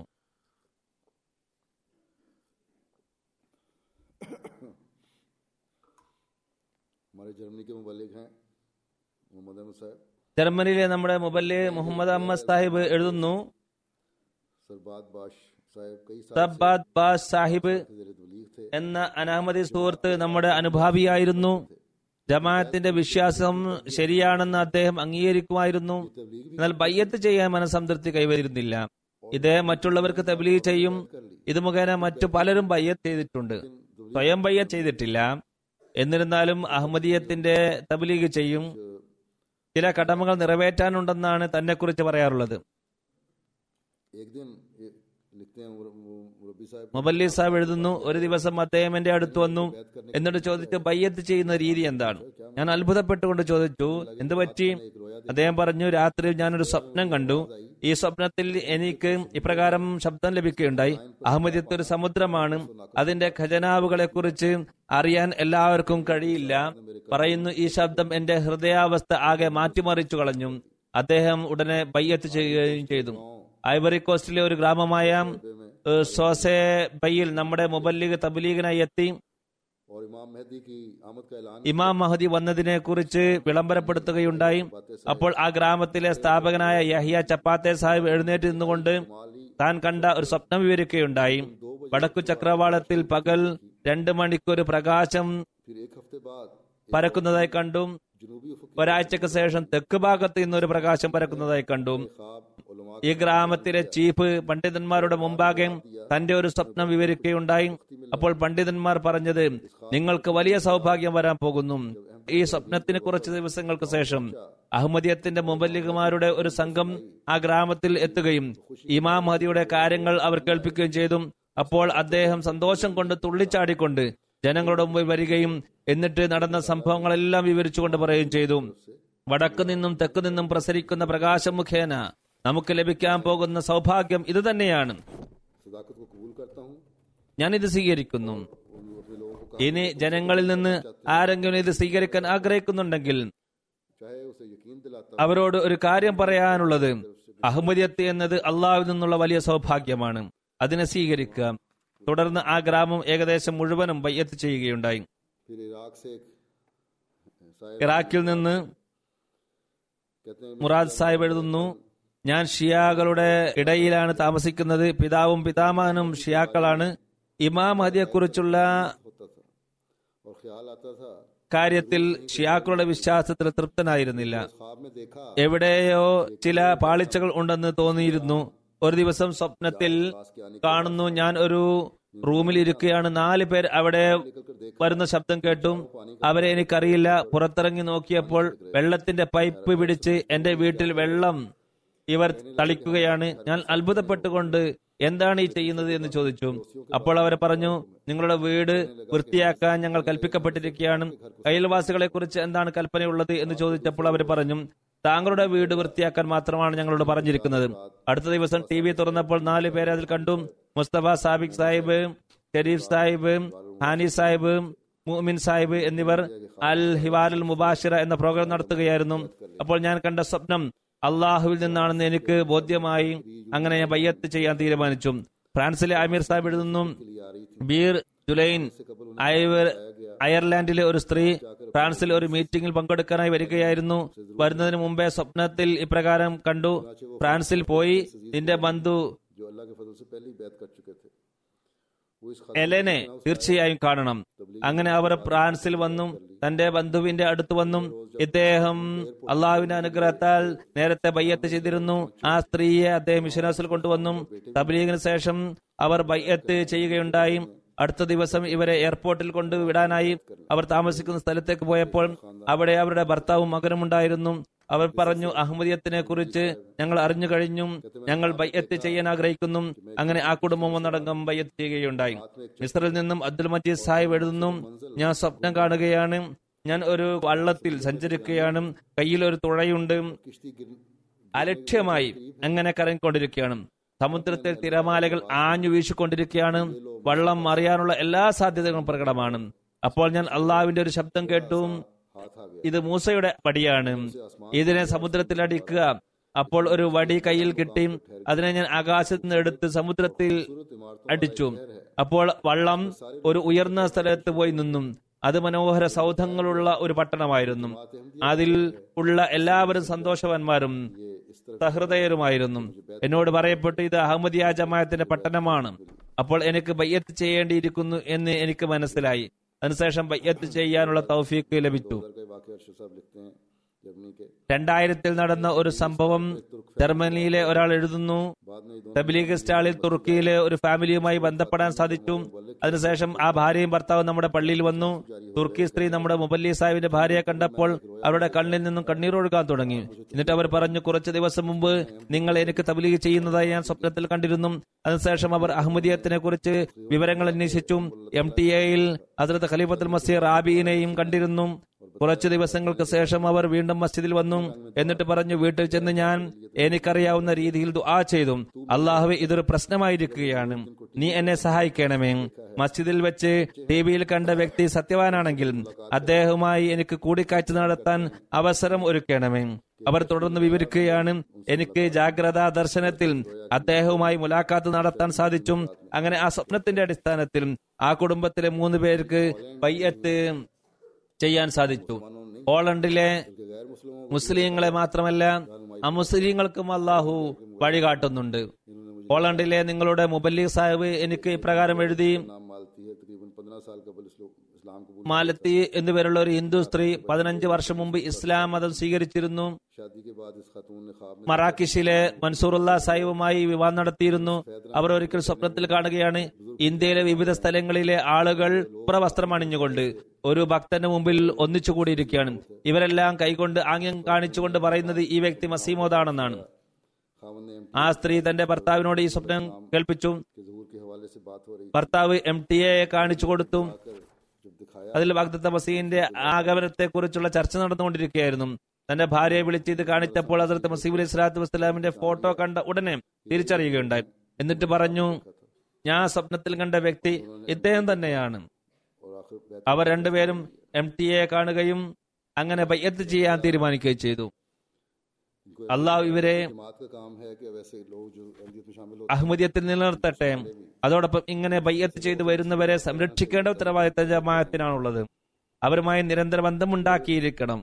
हमारे जर्मनी के मुबल्लिग हैं मोहम्मद अहमद साहब, ജർമ്മനിയിലെ നമ്മുടെ മുബല്ലി മുഹമ്മദ് അഹമ്മദ് സാഹിബ് എഴുതുന്നു, सरबाद बाश साहब कई साल സബ്ബാദ് ബാസ് സാഹിബ് से ज़ेर तबलीग थे। എന്ന അനഹമദി സുഹൃത്ത് നമ്മുടെ അനുഭാവിയായിരുന്നു. ജമാഅത്തിന്റെ വിശ്വാസം ശരിയാണെന്ന് അദ്ദേഹം അംഗീകരിക്കുമായിരുന്നു. എന്നാൽ ബയ്യത്ത് ചെയ്യാൻ മനസംതൃപ്തി കൈവരുന്നില്ല. ഇതേ മറ്റുള്ളവർക്ക് തബ്ലീഗ് ചെയ്യും. ഇത് മുഖേന മറ്റു പലരും ബയ്യത്ത് ചെയ്തിട്ടുണ്ട്, സ്വയം ബയ്യത്ത് ചെയ്തിട്ടില്ല. എന്നിരുന്നാലും അഹമ്മദിയത്തിന്റെ തബ്ലീഗ് ചെയ്യും. ചില കടമകൾ നിറവേറ്റാനുണ്ടെന്നാണ് തന്നെ കുറിച്ച് പറയാറുള്ളത്. एक दिन ये लिखते हैं मुर- मुर- मुरब्बी साहब, മുബല്ലി സാഹിബ് എഴുതുന്നു, ഒരു ദിവസം അദ്ദേഹം എന്റെ അടുത്ത് വന്നു. എന്നിട്ട് ചോദിച്ചു, ബയ്യത്ത് ചെയ്യുന്ന രീതി എന്താണ്? ഞാൻ അത്ഭുതപ്പെട്ടുകൊണ്ട് ചോദിച്ചു, എന്ത് പറ്റി? അദ്ദേഹം പറഞ്ഞു, രാത്രി ഞാനൊരു സ്വപ്നം കണ്ടു. ഈ സ്വപ്നത്തിൽ എനിക്ക് ഇപ്രകാരം ശബ്ദം ലഭിക്കുകയുണ്ടായി, അഹമ്മദിയത്ത് ഒരു സമുദ്രമാണ്, അതിന്റെ ഖജനാവുകളെ കുറിച്ച് അറിയാൻ എല്ലാവർക്കും കഴിയില്ല. പറയുന്നു, ഈ ശബ്ദം എന്റെ ഹൃദയാവസ്ഥ ആകെ മാറ്റിമറിച്ചു കളഞ്ഞു. അദ്ദേഹം ഉടനെ ബയ്യത്ത് ചെയ്യുകയും ചെയ്തു. ഐവറി കോസ്റ്റിലെ ഒരു ഗ്രാമമായ ഏഹ്, സോസെ ബയിൽ നമ്മുടെ മുബല്ലിഗ് തബ്ലീഗിനായി എത്തി. और इमाम मेहदी की आमद का ऐलान ഇമാം മഹദി വന്നതിനെ കുറിച്ച് വിളംബരപ്പെടുത്തുകയുണ്ടായി. അപ്പോൾ ആ ഗ്രാമത്തിലെ സ്ഥാപകനായ യഹിയ ചപ്പാത്തെ സാഹിബ് എഴുന്നേറ്റ് നിന്നുകൊണ്ട് താൻ കണ്ട ഒരു സ്വപ്നം വിവരിക്കുകയുണ്ടായി. വടക്കു ചക്രവാളത്തിൽ പകൽ രണ്ട് മണിക്കൊരു പ്രകാശം फिर एक हफ्ते बाद പരക്കുന്നതായി കണ്ടു. जनूबी उफक ഒരാഴ്ചക്ക് ശേഷം തെക്ക് ഭാഗത്ത് നിന്നൊരു പ്രകാശം പരക്കുന്നതായി കണ്ടു. ख्वाब उलमा ഈ ഗ്രാമത്തിലെ ചീഫ് പണ്ഡിതന്മാരുടെ മുമ്പാകെ തന്റെ ഒരു സ്വപ്നം വിവരിക്കുകയുണ്ടായി. അപ്പോൾ പണ്ഡിതന്മാർ പറഞ്ഞത്, നിങ്ങൾക്ക് വലിയ സൗഭാഗ്യം വരാൻ പോകുന്നു. ഈ സ്വപ്നത്തിന് കുറച്ച് ദിവസങ്ങൾക്ക് ശേഷം അഹമ്മദിയത്തിന്റെ മുബല്ലിഗുമാരുടെ ഒരു സംഘം ആ ഗ്രാമത്തിൽ എത്തുകയും ഇമാം മഹദിയുടെ കാര്യങ്ങൾ അവർ കേൾപ്പിക്കുകയും ചെയ്തു. അപ്പോൾ അദ്ദേഹം സന്തോഷം കൊണ്ട് തുള്ളിച്ചാടിക്കൊണ്ട് ജനങ്ങളുടെ മുമ്പിൽ വരികയും എന്നിട്ട് നടന്ന സംഭവങ്ങളെല്ലാം വിവരിച്ചുകൊണ്ട് പറയുകയും ചെയ്തു, വടക്ക് നിന്നും തെക്ക് നിന്നും പ്രസരിക്കുന്ന പ്രകാശം മുഖേന നമുക്ക് ലഭിക്കാൻ പോകുന്ന സൗഭാഗ്യം ഇത് തന്നെയാണ്. सदाकत को कबूल करता हूँ। ഞാനിത് സ്വീകരിക്കുന്നു. उन अपने लोगों को ഇനി ജനങ്ങളിൽ നിന്ന് ആരെങ്കിലും ഇത് സ്വീകരിക്കാൻ ആഗ്രഹിക്കുന്നുണ്ടെങ്കിൽ चाहे उसे यकीन दिलाता അവരോട് ഒരു കാര്യം പറയാനുള്ളത്, അഹമ്മദിയത്ത് എന്നത് അള്ളാഹുവിൽ നിന്നുള്ള വലിയ സൗഭാഗ്യമാണ്. അതിനെ സ്വീകരിക്കുക. തുടർന്ന് ആ ഗ്രാമം ഏകദേശം മുഴുവനും ബയ്യത്ത് ചെയ്യുകയുണ്ടായി. फिर इराक से एक साहिब ഇറാഖിൽ നിന്ന് कहते हैं മുറാദ് സാഹിബ് എഴുതുന്നു, ഞാൻ ഷിയാകളുടെ ഇടയിലാണ് താമസിക്കുന്നത്. പിതാവും പിതാമഹനും ഷിയാക്കളാണ്. ഇമാം മഹദിയെ കുറിച്ചുള്ള होता था और ख्याल आता था, കാര്യത്തിൽ ഷിയാക്കളുടെ വിശ്വാസത്തിൽ തൃപ്തനായിരുന്നില്ല. ख्वाब में देखा എവിടെയോ ചില പാളിച്ചകൾ ഉണ്ടെന്ന് തോന്നിയിരുന്നു. ഒരു ദിവസം സ്വപ്നത്തിൽ കാണുന്നു, ഞാൻ ഒരു റൂമിൽ ഇരിക്കുകയാണ്. നാല് പേർ അവിടെ വരുന്ന ശബ്ദം കേട്ടു. അവരെ എനിക്കറിയില്ല. പുറത്തിറങ്ങി നോക്കിയപ്പോൾ വെള്ളത്തിന്റെ പൈപ്പ് പിടിച്ച് എന്റെ വീട്ടിൽ വെള്ളം ഇവർ തളിക്കുകയാണ്. ഞാൻ അത്ഭുതപ്പെട്ടുകൊണ്ട് എന്താണ് ഈ ചെയ്യുന്നത് എന്ന് ചോദിച്ചു. അപ്പോൾ അവർ പറഞ്ഞു, നിങ്ങളുടെ വീട് വൃത്തിയാക്കാൻ ഞങ്ങൾ കൽപ്പിക്കപ്പെട്ടിരിക്കുകയാണ്. അയൽവാസികളെ കുറിച്ച് എന്താണ് കൽപ്പനയുള്ളത് എന്ന് ചോദിച്ചപ്പോൾ അവർ പറഞ്ഞു, താങ്കളുടെ വീട് വൃത്തിയാക്കാൻ മാത്രമാണ് ഞങ്ങളോട് പറഞ്ഞിരിക്കുന്നത്. അടുത്ത ദിവസം ടി വി തുറന്നപ്പോൾ നാല് പേരെ അതിൽ കണ്ടു. മുസ്തഫ സാബിക് സാഹിബ്, ഷെരീഫ് സാഹിബ്, ഹാനി സാഹിബ്, മുഅ്മിൻ സാഹിബ് എന്നിവർ അൽ ഹിവാലുൽ മുബാഷിറ എന്ന പ്രോഗ്രാം നടത്തുകയായിരുന്നു. അപ്പോൾ ഞാൻ കണ്ട സ്വപ്നം അള്ളാഹുവിൽ നിന്നാണെന്ന് എനിക്ക് ബോധ്യമായി. അങ്ങനെ ഞാൻ ബയ്യത്ത് ചെയ്യാൻ തീരുമാനിച്ചു. ഫ്രാൻസിലെ അമീർ സാഹിബ് എഴുതുന്നു, ബീർ ജുലൈൻ ഐവർ- അയർലാൻഡിലെ ഒരു സ്ത്രീ ഫ്രാൻസിൽ ഒരു മീറ്റിംഗിൽ പങ്കെടുക്കാനായി വരികയായിരുന്നു. വരുന്നതിന് മുമ്പേ സ്വപ്നത്തിൽ ഇപ്രകാരം കണ്ടു, ഫ്രാൻസിൽ പോയി നിന്റെ ബന്ധു जो अल्लाह के फजल से पहले ही बैत कर चुके थे, वो इस എലനെ തീർച്ചയായും കാണണം. അങ്ങനെ അവർ ഫ്രാൻസിൽ വന്നു. തന്റെ ബന്ധുവിന്റെ അടുത്ത് വന്നു. ഇദ്ദേഹം അള്ളാഹുവിന്റെ അനുഗ്രഹത്താൽ നേരത്തെ ബയ്യത്ത് ചെയ്തിരുന്നു. ആ സ്ത്രീയെ അദ്ദേഹം വിശ്വാസിൽ കൊണ്ടുവന്നു. തബ്ലീഗിന് ശേഷം അവർ ബയ്യത്ത് ചെയ്യുകയുണ്ടായി. അടുത്ത ദിവസം ഇവരെ എയർപോർട്ടിൽ കൊണ്ട് വിടാനായി അവർ താമസിക്കുന്ന സ്ഥലത്തേക്ക് പോയപ്പോൾ അവിടെ അവരുടെ ഭർത്താവും മകനും ഉണ്ടായിരുന്നു. അവർ പറഞ്ഞു, അഹമ്മദിയത്തിനെ കുറിച്ച് ഞങ്ങൾ അറിഞ്ഞു കഴിഞ്ഞു, ഞങ്ങൾ ബയ്യത്ത് ചെയ്യാൻ ആഗ്രഹിക്കുന്നു. അങ്ങനെ ആ കുടുംബം ഒന്നടങ്കം ബയ്യത്ത് ചെയ്യുകയുണ്ടായി. മിസ്രിൽ നിന്നും അബ്ദുൽ മജീദ് സാഹിബ് എഴുതുന്നു, ഞാൻ സ്വപ്നം കാണുകയാണ്, ഞാൻ ഒരു വള്ളത്തിൽ സഞ്ചരിക്കുകയാണ്, കയ്യിൽ ഒരു തുഴയുണ്ട്, അലക്ഷ്യമായി അങ്ങനെ കറങ്ങിക്കൊണ്ടിരിക്കുകയാണ്. സമുദ്രത്തിൽ തിരമാലകൾ ആഞ്ഞു വീശിക്കൊണ്ടിരിക്കുകയാണ്. വള്ളം മറിയാനുള്ള എല്ലാ സാധ്യതകളും പ്രകടമാണ്. അപ്പോൾ ഞാൻ അള്ളാഹുവിന്റെ ഒരു ശബ്ദം കേട്ടു, ഇത് മൂസയുടെ വടിയാണ്, ഇതിനെ സമുദ്രത്തിൽ അടിക്കുക. അപ്പോൾ ഒരു വടി കയ്യിൽ കിട്ടി, അതിനെ ഞാൻ ആകാശത്ത് നിന്ന് എടുത്ത് സമുദ്രത്തിൽ അടിച്ചു. അപ്പോൾ വള്ളം ഒരു ഉയർന്ന സ്ഥലത്ത് പോയി നിന്നു. അത് മനോഹര സൗധങ്ങളുള്ള ഒരു പട്ടണമായിരുന്നു. അതിൽ ഉള്ള എല്ലാവരും സന്തോഷവാന്മാരും സഹൃദയരുമായിരുന്നു. എന്നോട് പറയപ്പെട്ടു, ഇത് അഹമ്മദിയ ജമാഅത്തിന്റെ പട്ടണമാണ്. അപ്പോൾ എനിക്ക് ബയ്യത്ത് ചെയ്യേണ്ടിയിരിക്കുന്നു എന്ന് എനിക്ക് മനസ്സിലായി. അതിനുശേഷം ബയ്യത്ത് ചെയ്യാനുള്ള തൗഫീക്ക് ലഭിച്ചു. രണ്ടായിരത്തിൽ നടന്ന ഒരു സംഭവം ജർമ്മനിയിലെ ഒരാൾ എഴുതുന്നു, തബ്ലീഗ് സ്റ്റാളിൽ തുർക്കിയിലെ ഒരു ഫാമിലിയുമായി ബന്ധപ്പെടാൻ സാധിച്ചു. അതിനുശേഷം ആ ഭാര്യയും ഭർത്താവും നമ്മുടെ പള്ളിയിൽ വന്നു. തുർക്കി സ്ത്രീ നമ്മുടെ മുബല്ലി സാഹിബിന്റെ ഭാര്യയെ കണ്ടപ്പോൾ അവരുടെ കണ്ണിൽ നിന്നും കണ്ണീർ ഒഴുകാൻ തുടങ്ങി. എന്നിട്ട് അവർ പറഞ്ഞു, കുറച്ച് ദിവസം മുമ്പ് നിങ്ങൾ എനിക്ക് തബ്ലീഗ് ചെയ്യുന്നതായി ഞാൻ സ്വപ്നത്തിൽ കണ്ടിരുന്നു. അതിനുശേഷം അവർ അഹമ്മദിയത്തിനെ കുറിച്ച് വിവരങ്ങൾ അന്വേഷിച്ചു. എം ടി എയിൽ ഹസ്രത്ത് ഖലീഫത്തുൽ മസീഹ് റാബിയിനെയും കണ്ടിരുന്നു. കുറച്ചു ദിവസങ്ങൾക്ക് ശേഷം അവർ വീണ്ടും മസ്ജിദിൽ വന്നു. എന്നിട്ട് പറഞ്ഞു, വീട്ടിൽ ചെന്ന് ഞാൻ എനിക്കറിയാവുന്ന രീതിയിൽ ദുആ ചെയ്തു, അള്ളാഹുവേ, ഇതൊരു പ്രശ്നമായിരിക്കുകയാണ്, നീ എന്നെ സഹായിക്കണമേ. മസ്ജിദിൽ വെച്ച് ടി വിയിൽ കണ്ട വ്യക്തി സത്യവാനാണെങ്കിൽ അദ്ദേഹവുമായി എനിക്ക് കൂടിക്കാഴ്ച നടത്താൻ അവസരം ഒരുക്കണമേ. അവർ തുടർന്ന് വിവരിക്കുകയാണ്, എനിക്ക് ജാഗ്രതാ ദർശനത്തിൽ അദ്ദേഹവുമായി മുലാഖാത്ത് നടത്താൻ സാധിച്ചു. അങ്ങനെ ആ സ്വപ്നത്തിന്റെ അടിസ്ഥാനത്തിൽ ആ കുടുംബത്തിലെ മൂന്ന് പേർക്ക് ബയ്യത്ത് ചെയ്യാൻ സാധിച്ചു. പോളണ്ടിലെ മുസ്ലിങ്ങളെ മാത്രമല്ല അമുസ്ലിങ്ങൾക്കും അള്ളാഹു വഴികാട്ടുന്നുണ്ട്. പോളണ്ടിലെ നിങ്ങളുടെ മുബല്ലിഗ് സാഹിബ് എനിക്ക് ഇപ്രകാരം എഴുതി, മാലത്തി എന്നുപേരുള്ള ഒരു ഹിന്ദു സ്ത്രീ പതിനഞ്ച് വർഷം മുമ്പ് ഇസ്ലാം മതം സ്വീകരിച്ചിരുന്നു. മറാക്കിഷിലെ മൻസൂറുള്ള സാഹിബുമായി വിവാഹം നടത്തിയിരുന്നു. അവർ ഒരിക്കൽ സ്വപ്നത്തിൽ കാണുകയാണ്, ഇന്ത്യയിലെ വിവിധ സ്ഥലങ്ങളിലെ ആളുകൾ വസ്ത്രം അണിഞ്ഞുകൊണ്ട് ഒരു ഭക്തന്റെ മുമ്പിൽ ഒന്നിച്ചുകൂടിയിരിക്കുകയാണ്. ഇവരെല്ലാം കൈകൊണ്ട് ആംഗ്യം കാണിച്ചുകൊണ്ട് പറയുന്നത് ഈ വ്യക്തി മസീമോദാണെന്നാണ്. ആ സ്ത്രീ തന്റെ ഭർത്താവിനോട് ഈ സ്വപ്നം കേൾപ്പിച്ചു. ഭർത്താവ് എം ടി എ കാണിച്ചു കൊടുത്തു. അതിൽ ഭക്ത മസീഹിന്റെ ആഗമനത്തെ കുറിച്ചുള്ള ചർച്ച നടന്നുകൊണ്ടിരിക്കുകയായിരുന്നു. തന്റെ ഭാര്യയെ വിളിച്ച് ഇത് കാണിച്ചപ്പോൾ ഹസ്രത്ത് മസീഹ് അലൈഹി സ്വലാത്തു വസ്സലാമിന്റെ ഫോട്ടോ കണ്ട ഉടനെ തിരിച്ചറിയുകയുണ്ടായി. എന്നിട്ട് പറഞ്ഞു, ഞാൻ സ്വപ്നത്തിൽ കണ്ട വ്യക്തി ഇദ്ദേഹം തന്നെയാണ്. അവർ രണ്ടുപേരും എം ടി എ കാണുകയും അങ്ങനെ ബയ്യത്ത് ചെയ്യാൻ തീരുമാനിക്കുകയും ചെയ്തു. അള്ളാഹു ഇവരെ അഹമ്മദിയത്തിൽ നിലനിർത്തട്ടെ. അതോടൊപ്പം ഇങ്ങനെ ബയ്യത്ത് ചെയ്തു വരുന്നവരെ സംരക്ഷിക്കേണ്ട ഉത്തരവാദിത്ത ജമാഅത്തിനാണുള്ളത്. അവരുമായി നിരന്തര ബന്ധമുണ്ടാക്കിയിരിക്കണം.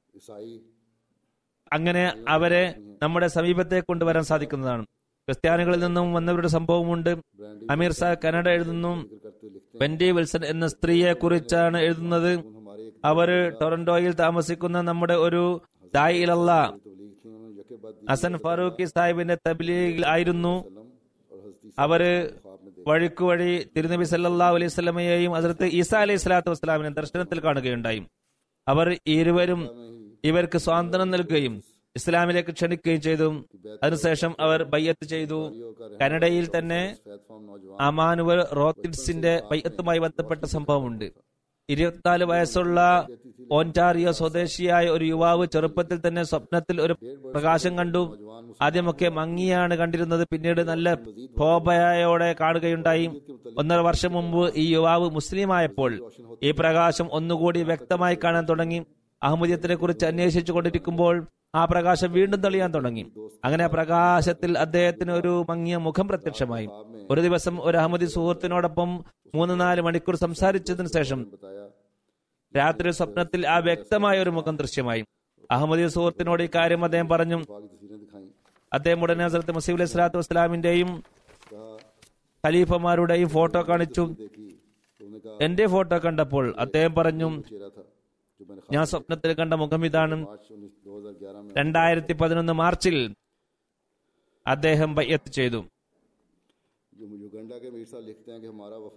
അങ്ങനെ അവരെ നമ്മുടെ സമീപത്തേക്ക് കൊണ്ടുവരാൻ സാധിക്കുന്നതാണ്. ക്രിസ്ത്യാനികളിൽ നിന്നും വന്നവരുടെ സംഭവമുണ്ട്. അമീർ സാ കനഡ എഴുതുന്നു, വെൻഡി വിൽസൺ എന്ന സ്ത്രീയെ കുറിച്ചാണ് എഴുതുന്നത്. അവര് ടൊറന്റോയിൽ താമസിക്കുന്ന നമ്മുടെ ഒരു ദായിലുള്ള ഹസൻ ഫാറൂഖി സാഹിബിന്റെ തബ്ലീഗിൽ ആയിരുന്നു. അവര് വഴിക്കുവഴി തിരുനബി സല്ലല്ലാഹു അലൈഹി വസല്ലമയെയും ഹസ്രത്ത് ഈസാ അലൈഹി സ്വലാത്തു വസ്സലാമിനെ ദർശനത്തിൽ കാണുകയുണ്ടായി. അവർ ഇരുവരും ഇവർക്ക് സ്വാതന്ത്ര്യം നൽകുകയും ഇസ്ലാമിലേക്ക് ക്ഷണിക്കുകയും ചെയ്തു. അതിനുശേഷം അവർ ബയ്യത്ത് ചെയ്തു. കനഡയിൽ തന്നെ അമാനുവൽ റോത്തിഡ്സിന്റെ ബയ്യത്തുമായി ബന്ധപ്പെട്ട സംഭവമുണ്ട്. ഇരുപത്തിനാല് വയസ്സുള്ള ഓൻറ്റാറിയോ സ്വദേശിയായ ഒരു യുവാവ് ചെറുപ്പത്തിൽ തന്നെ സ്വപ്നത്തിൽ ഒരു പ്രകാശം കണ്ടു. ആദ്യമൊക്കെ മങ്ങിയാണ് കണ്ടിരുന്നത്, പിന്നീട് നല്ല ശോഭയോടെ കാണുകയുണ്ടായി. ഒന്നര വർഷം മുമ്പ് ഈ യുവാവ് മുസ്ലിമായപ്പോൾ ഈ പ്രകാശം ഒന്നുകൂടി വ്യക്തമായി കാണാൻ തുടങ്ങി. അഹമ്മദിയത്തിനെ കുറിച്ച് അന്വേഷിച്ചു കൊണ്ടിരിക്കുമ്പോൾ ആ പ്രകാശം വീണ്ടും തെളിയാൻ തുടങ്ങി. അങ്ങനെ ആ പ്രകാശത്തിൽ അദ്ദേഹത്തിന് ഒരു മങ്ങിയ മുഖം പ്രത്യക്ഷമായി. ഒരു ദിവസം ഒരു അഹമ്മദി സുഹൃത്തിനോടൊപ്പം മൂന്ന് നാല് മണിക്കൂർ സംസാരിച്ചതിനു ശേഷം രാത്രി സ്വപ്നത്തിൽ ആ വ്യക്തമായ ഒരു മുഖം ദൃശ്യമായി. അഹമ്മദി സുഹൃത്തിനോട് ഈ കാര്യം അദ്ദേഹം പറഞ്ഞു. അദ്ദേഹം ഉടനെ ഹസ്രത്ത് മസീഹ് അലൈഹി സ്വലാത്തു വസ്സലാമിന്റെയും ഖലീഫമാരുടെയും ഫോട്ടോ കാണിച്ചു. എന്റെ ഫോട്ടോ കണ്ടപ്പോൾ അദ്ദേഹം പറഞ്ഞു, ഞാൻ സ്വപ്നത്തിൽ കണ്ട മുഖം ഇതാണ്. രണ്ടായിരത്തി പതിനൊന്ന് മാർച്ചിൽ അദ്ദേഹം ബയ്യത്ത് ചെയ്തു.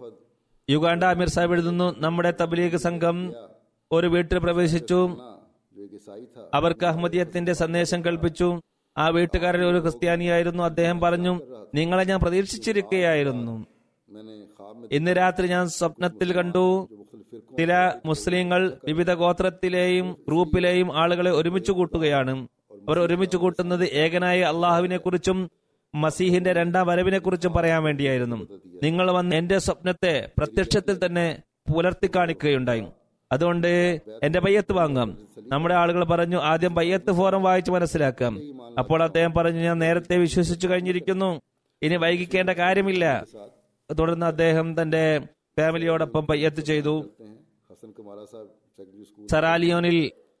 യുഗാണ്ട അമീർ സാഹിബ് എഴുതുന്നു, നമ്മുടെ തബ്ലീഗ് സംഘം ഒരു വീട്ടിൽ പ്രവേശിച്ചു. जो एक ईसाई था, അവർക്ക് അഹമ്മദിയത്തിന്റെ സന്ദേശം കൽപ്പിച്ചു. ആ വീട്ടുകാരൻ ഒരു ക്രിസ്ത്യാനിയായിരുന്നു. അദ്ദേഹം പറഞ്ഞു, നിങ്ങളെ ഞാൻ പ്രതീക്ഷിച്ചിരിക്കുകയായിരുന്നു. मैंने ख्वाब में ഇന്ന് രാത്രി ഞാൻ സ്വപ്നത്തിൽ കണ്ടു जो मुख्तलिफ फिरकों ചില മുസ്ലിങ്ങൾ വിവിധ ഗോത്രത്തിലെയും ഗ്രൂപ്പിലെയും ആളുകളെ ഒരുമിച്ച് കൂട്ടുകയാണ്. അവർ ഒരുമിച്ച് കൂട്ടുന്നത് ഏകനായ അള്ളാഹുവിനെ കുറിച്ചും മസീഹിന്റെ രണ്ടാം വരവിനെ കുറിച്ചും പറയാൻ വേണ്ടിയായിരുന്നു. നിങ്ങൾ വന്ന് എന്റെ സ്വപ്നത്തെ പ്രത്യക്ഷത്തിൽ തന്നെ പുലർത്തി കാണിക്കുകയുണ്ടായി. അതുകൊണ്ട് എന്റെ ബയ്യത്ത് വാങ്ങാം. നമ്മുടെ ആളുകൾ പറഞ്ഞു, ആദ്യം ബയ്യത്ത് ഫോറം വായിച്ച് മനസ്സിലാക്കാം. അപ്പോൾ അദ്ദേഹം പറഞ്ഞു, ഞാൻ നേരത്തെ വിശ്വസിച്ചു കഴിഞ്ഞിരിക്കുന്നു, ഇനി വൈകിക്കേണ്ട കാര്യമില്ല. തുടർന്ന് അദ്ദേഹം തന്റെ ഫാമിലിയോടൊപ്പം ബയ്യത്ത് ചെയ്തു. हैं। हसन कमारा साहब सेकेंडरी स्कूल സറാലിയോനിൽ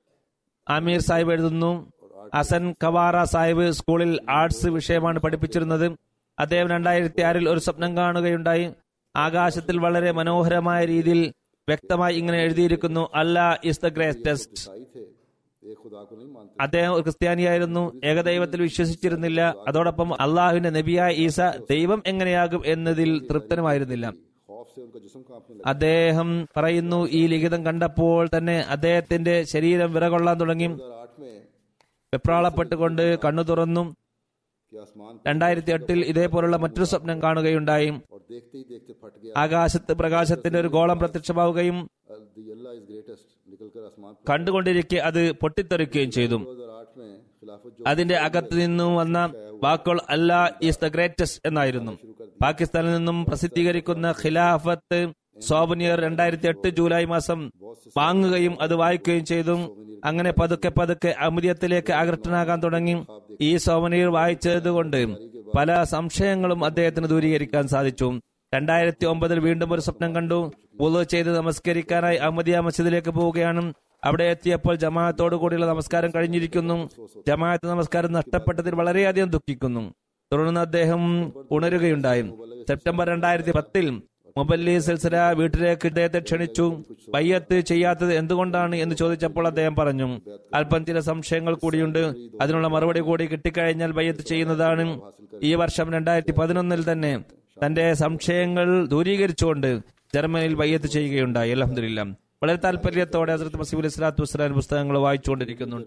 അമീർ സാഹിബ് എഴുതുന്നു, ഹസൻ കവാറ സാഹിബ് സ്കൂളിൽ ആർട്സ് വിഷയമാണ് പഠിപ്പിച്ചിരുന്നത്. അദ്ദേഹം രണ്ടായിരത്തി ആറിൽ ഒരു സ്വപ്നം കാണുകയുണ്ടായി. ആകാശത്തിൽ വളരെ മനോഹരമായ രീതിയിൽ വ്യക്തമായി ഇങ്ങനെ എഴുതിയിരിക്കുന്നു, അല്ലാ ഇസ് ദ ഗ്രേറ്റസ്റ്റ്. ईसाई थे, एक खुदा को नहीं मानते। അദ്ദേഹം ഒരു ക്രിസ്ത്യാനിയായിരുന്നു, ഏകദൈവത്തിൽ വിശ്വസിച്ചിരുന്നില്ല. അതോടൊപ്പം അള്ളാഹുവിന്റെ നബിയായ ഈസ ദൈവം എങ്ങനെയാകും എന്നതിൽ തൃപ്തനുമായിരുന്നില്ല. खौफ से उनका जिस्म कांपने लगा। അദ്ദേഹം പറയുന്നു, ഈ ലിഖിതം കണ്ടപ്പോൾ തന്നെ അദ്ദേഹത്തിന്റെ ശരീരം വിറകൊള്ളാൻ തുടങ്ങി. दो हज़ार आठ में വെപ്രാളപ്പെട്ടുകൊണ്ട് കണ്ണു തുറന്നു. कि आसमान पर രണ്ടായിരത്തി എട്ടിൽ ഇതേപോലുള്ള മറ്റൊരു സ്വപ്നം കാണുകയുണ്ടായി. और देखते ही देखते फट गया। ആകാശത്ത് പ്രകാശത്തിന്റെ ഒരു ഗോളം പ്രത്യക്ഷമാവുകയും दी अल्लाह इज ग्रेटेस्ट निकलकर आसमान पर। കണ്ടുകൊണ്ടിരിക്കെ അത് പൊട്ടിത്തെറിക്കുകയും ചെയ്തു. दो हज़ार आठ में खिलाफत जो അതിന്റെ അകത്ത് നിന്നും വന്ന വാക്കുകൾ അല്ലാ ഈസ് ദ ഗ്രേറ്റസ്റ്റ് എന്നായിരുന്നു. പാകിസ്ഥാനിൽ നിന്നും പ്രസിദ്ധീകരിക്കുന്ന ഖിലാഫത്ത് സോവനിയർ രണ്ടായിരത്തി എട്ട് ജൂലൈ മാസം വാങ്ങുകയും അത് വായിക്കുകയും ചെയ്തു. അങ്ങനെ പതുക്കെ പതുക്കെ അമൃതത്തിലേക്ക് ആകൃഷ്ടനാകാൻ തുടങ്ങി. ഈ സോവനിയർ വായിച്ചതുകൊണ്ട് പല സംശയങ്ങളും അദ്ദേഹത്തിന് ദൂരീകരിക്കാൻ സാധിച്ചു. രണ്ടായിരത്തി ഒമ്പതിൽ വീണ്ടും ഒരു സ്വപ്നം കണ്ടു. വുളു ചെയ്ത് നമസ്കരിക്കാനായി അഹമ്മദിയ മസ്ജിദിലേക്ക് പോവുകയാണ്. അവിടെ എത്തിയപ്പോൾ ജമാഅത്തോടു കൂടിയുള്ള നമസ്കാരം കഴിഞ്ഞിരിക്കുന്നു. ജമാഅത്ത് നമസ്കാരം നഷ്ടപ്പെട്ടതിൽ വളരെയധികം ദുഃഖിക്കുന്നു. തുടർന്ന് അദ്ദേഹം ഉണരുകയുണ്ടായി. സെപ്റ്റംബർ രണ്ടായിരത്തി പത്തിൽ മുബല്ലി സിൽസില വീട്ടിലേക്ക് ഇദ്ദേഹത്തെ ക്ഷണിച്ചു. ബയ്യത്ത് ചെയ്യാത്തത് എന്തുകൊണ്ടാണ് എന്ന് ചോദിച്ചപ്പോൾ അദ്ദേഹം പറഞ്ഞു, അല്പം ചില സംശയങ്ങൾ കൂടിയുണ്ട്, അതിനുള്ള മറുപടി കൂടി കിട്ടിക്കഴിഞ്ഞാൽ ബയ്യത്ത് ചെയ്യുന്നതാണ്. ഈ വർഷം രണ്ടായിരത്തി പതിനൊന്നിൽ തന്നെ തന്റെ സംശയങ്ങൾ ദൂരീകരിച്ചുകൊണ്ട് ജർമ്മനിയിൽ ബയ്യത്ത് ചെയ്യുകയുണ്ടായി. അൽഹംദുലില്ലാ. വളരെ താല്പര്യത്തോടെ ഹസ്രത്ത് മസീഹ് അലൈഹി സ്വലാത്തു വസ്സലാം പുസ്തകങ്ങൾ വായിച്ചുകൊണ്ടിരിക്കുന്നുണ്ട്.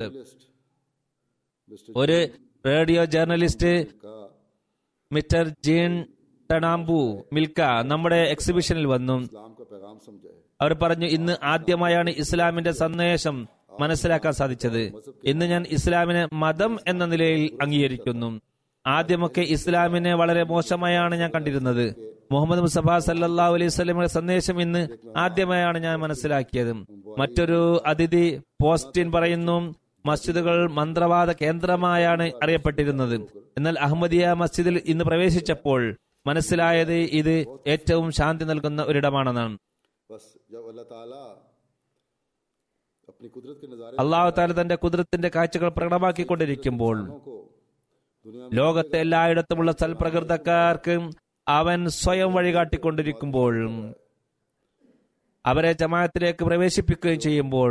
ഒരു റേഡിയോ ജേർണലിസ്റ്റ് മിസ്റ്റർ ജീൻ ടണാംബു മിൽക്ക നമ്മുടെ എക്സിബിഷനിൽ വന്നു. इस्लाम का पैगाम समझा है। അവർ പറഞ്ഞു, ഇന്ന് ആദ്യമായാണ് ഇസ്ലാമിന്റെ സന്ദേശം മനസ്സിലാക്കാൻ സാധിച്ചത്. ഇന്ന് ഞാൻ ഇസ്ലാമിനെ മതം എന്ന നിലയിൽ അംഗീകരിക്കുന്നു. ആദ്യമൊക്കെ ഇസ്ലാമിനെ വളരെ മോശമായാണ് ഞാൻ കണ്ടിരുന്നത്. മുഹമ്മദ് മുസ്തഫ സല്ലല്ലാഹു അലൈഹി വസല്ലമയുടെ സന്ദേശം ഇന്ന് ആദ്യമായാണ് ഞാൻ മനസ്സിലാക്കിയത്. മറ്റൊരു അതിഥി പോസ്റ്റിൻ പറയുന്നു, മസ്ജിദുകൾ മന്ത്രവാദ കേന്ദ്രമായാണ് അറിയപ്പെട്ടിരുന്നത്. എന്നാൽ അഹമ്മദിയ മസ്ജിദിൽ ഇന്ന് പ്രവേശിച്ചപ്പോൾ മനസ്സിലായത് ഇത് ഏറ്റവും ശാന്തി നൽകുന്ന ഒരിടമാണെന്നാണ്. बस जब अल्लाह ताला अपनी कुदरत के नजारे അള്ളാഹു താല തന്റെ കുദ്രത്തിന്റെ കാഴ്ചകൾ പ്രകടമാക്കിക്കൊണ്ടിരിക്കുമ്പോൾ को दुनिया ലോകത്തെ എല്ലായിടത്തുമുള്ള സൽപ്രകൃതക്കാർക്ക് അവൻ സ്വയം വഴികാട്ടിക്കൊണ്ടിരിക്കുമ്പോൾ അവരെ ജമാഅത്തിലേക്ക് പ്രവേശിപ്പിക്കുകയും ചെയ്യുമ്പോൾ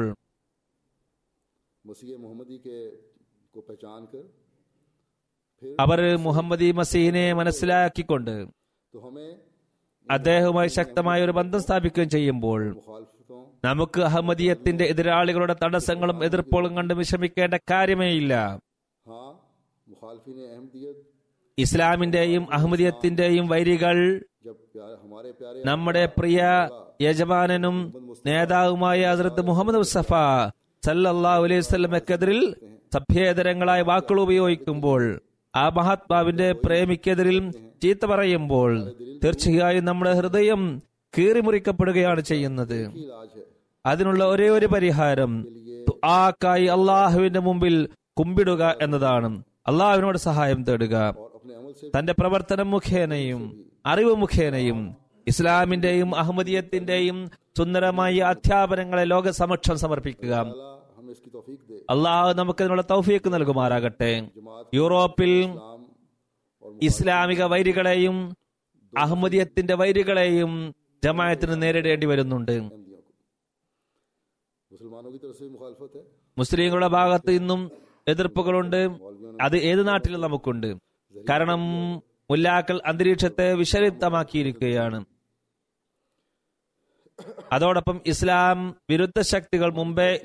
मसीह मोहम्मदी के को पहचान कर അവർ മുഹമ്മദി മസീഹിനെ മനസ്സിലാക്കിക്കൊണ്ട് तो हमें അദ്ദേഹവുമായി ശക്തമായ ഒരു ബന്ധം സ്ഥാപിക്കുകയും ചെയ്യുമ്പോൾ मुखालफतों നമുക്ക് അഹമ്മദിയത്തിന്റെ എതിരാളികളുടെ തടസ്സങ്ങളും എതിർപ്പുകളും കണ്ട് വിഷമിക്കേണ്ട കാര്യമേ ഇല്ല. हाँ मुखालफिन अहमदियत ഇസ്ലാമിന്റെയും അഹമ്മദിയത്തിന്റെയും വൈരികൾ जब प्यार हमारे प्यारे നമ്മുടെ പ്രിയ യജമാനനും നേതാവുമായ ഹസ്രത്ത് മുഹമ്മദ് മുസ്തഫ സല്ലല്ലാഹു അലൈഹി വസല്ലമക്കെതിരിൽ സഭ്യേതരങ്ങളായ വാക്കുകൾ ഉപയോഗിക്കുമ്പോൾ, ആ മഹാത്മാവിന്റെ പ്രേമിക്കെതിരിൽ ചീത്ത പറയുമ്പോൾ തീർച്ചയായും നമ്മുടെ ഹൃദയം കീറിമുറിക്കപ്പെടുകയാണ് ചെയ്യുന്നത്. इलाज है। അതിനുള്ള ഒരേ ഒരു പരിഹാരം ദുആക്കായി അള്ളാഹുവിന്റെ മുമ്പിൽ കുമ്പിടുക എന്നതാണ്. അള്ളാഹുവിനോട് സഹായം തേടുക. और अपने अमल से തന്റെ പ്രവർത്തനം മുഖേനയും അറിവ് മുഖേനയും ഇസ്ലാമിന്റെയും അഹമ്മദിയത്തിന്റെയും സുന്ദരമായ അധ്യാപനങ്ങളെ ലോക സമക്ഷം സമർപ്പിക്കുക. ताला हमें इसकी तौफीक दे। അള്ളാഹു നമുക്ക് ഇതിനുള്ള തൗഫീക്ക് നൽകുമാറാകട്ടെ. യൂറോപ്പിൽ इस्लाम और ഇസ്ലാമിക വൈരികളെയും അഹമ്മദിയത്തിന്റെ വൈരികളെയും ജമാഅത്തിന് നേരിടേണ്ടി വരുന്നുണ്ട്. अहमदियों को मुसलमानों की तरफ से मुखालफत है। മുസ്ലിങ്ങളുടെ ഭാഗത്ത് ഇന്നും എതിർപ്പുകളുണ്ട്. അത് ഏത് നാട്ടിലും നമുക്കുണ്ട്. കാരണം മുല്ലാക്കൾ അന്തരീക്ഷത്തെ വിഷലിപ്തമാക്കിയിരിക്കുകയാണ്. അതോടൊപ്പം ഇസ്ലാം വിരുദ്ധ ശക്തികൾ മുമ്പേ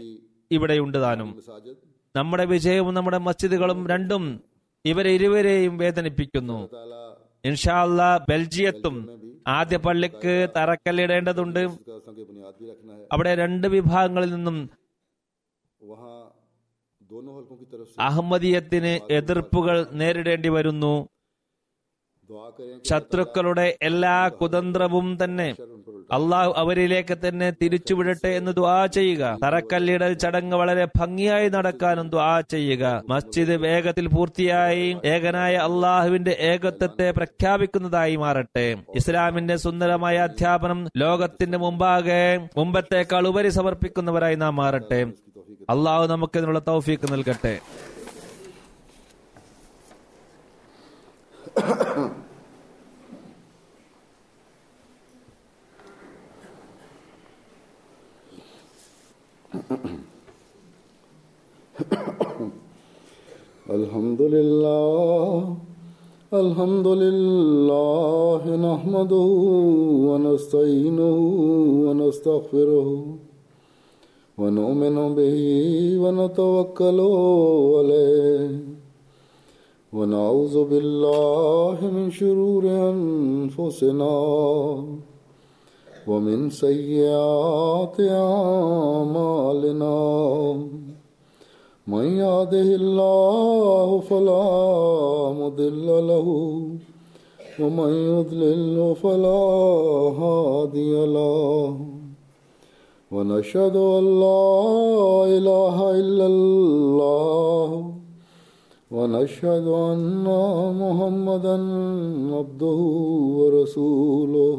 ഇവിടെയുണ്ട് താനും. मसाजिद നമ്മുടെ വിജയവും നമ്മുടെ മസ്ജിദുകളും രണ്ടും ഇവരെ ഇരുവരെയും വേദനിപ്പിക്കുന്നു. ताला ഇൻഷാ അല്ലാ ബെൽജിയത്തും ആദ്യ പള്ളിക്ക് തറക്കല്ലിടേണ്ടതുണ്ട്. का संग बुनियाद भी रखना है. അവിടെ രണ്ട് വിഭാഗങ്ങളിൽ നിന്നും वहाँ दोनों हलकों की तरफ से അഹമ്മദിയത്തിന് എതിർപ്പുകൾ നേരിടേണ്ടി വരുന്നു. दुआ करें कि ശത്രുക്കളുടെ എല്ലാ കുതന്ത്രവും തന്നെ शर उन पर उल्टा അള്ളാഹു അവരിലേക്ക് തന്നെ തിരിച്ചുവിടട്ടെ എന്ന് ദുആ ചെയ്യുക. തറക്കല്ലിടൽ ചടങ്ങ് വളരെ ഭംഗിയായി നടക്കാനും ദുആ ചെയ്യുക. മസ്ജിദ് വേഗത്തിൽ പൂർത്തിയായി ഏകനായ അള്ളാഹുവിന്റെ ഏകത്വത്തെ പ്രഖ്യാപിക്കുന്നതായി മാറട്ടെ. ഇസ്ലാമിന്റെ സുന്ദരമായ അധ്യാപനം ലോകത്തിന്റെ മുമ്പാകെ മുമ്പത്തേക്കാൾ ഉപരി സമർപ്പിക്കുന്നവരായി നാം മാറട്ടെ. അള്ളാഹു നമുക്ക് ഇതിനുള്ള തൗഫീക്ക് നൽകട്ടെ. अल्हम्दुलिल्लाह अल्हम्दुलिल्लाह नहमदुहु व नस्तईनुहु व नस्तगफिरुहु व नु'मिनु बिही व नतवक्कलु अलैहि व नऊज़ु बिल्लाहि मिन शुरूरि अनफुसिना व मिन सय्यिआति अमालिना. من يهده الله فلا مضل له ومن يضلل فلا هادي له ونشهد أن لا إله إلا الله ونشهد أن محمدا عبده ورسوله.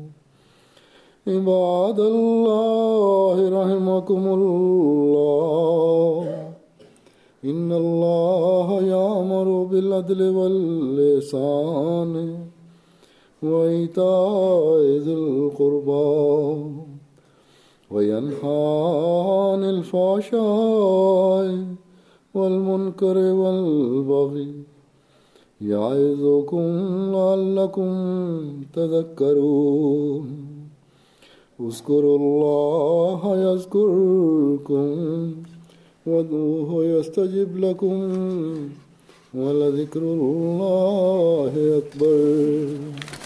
عباد الله رحمكم الله إن الله يأمر بالعدل والإحسان وإيتاء ذي القربى وينهى عن الفحشاء والمنكر والبغي يعظكم لعلكم تذكرون. اذكروا الله يذكركم وادعوه يستجب لكم ولذكر الله أكبر.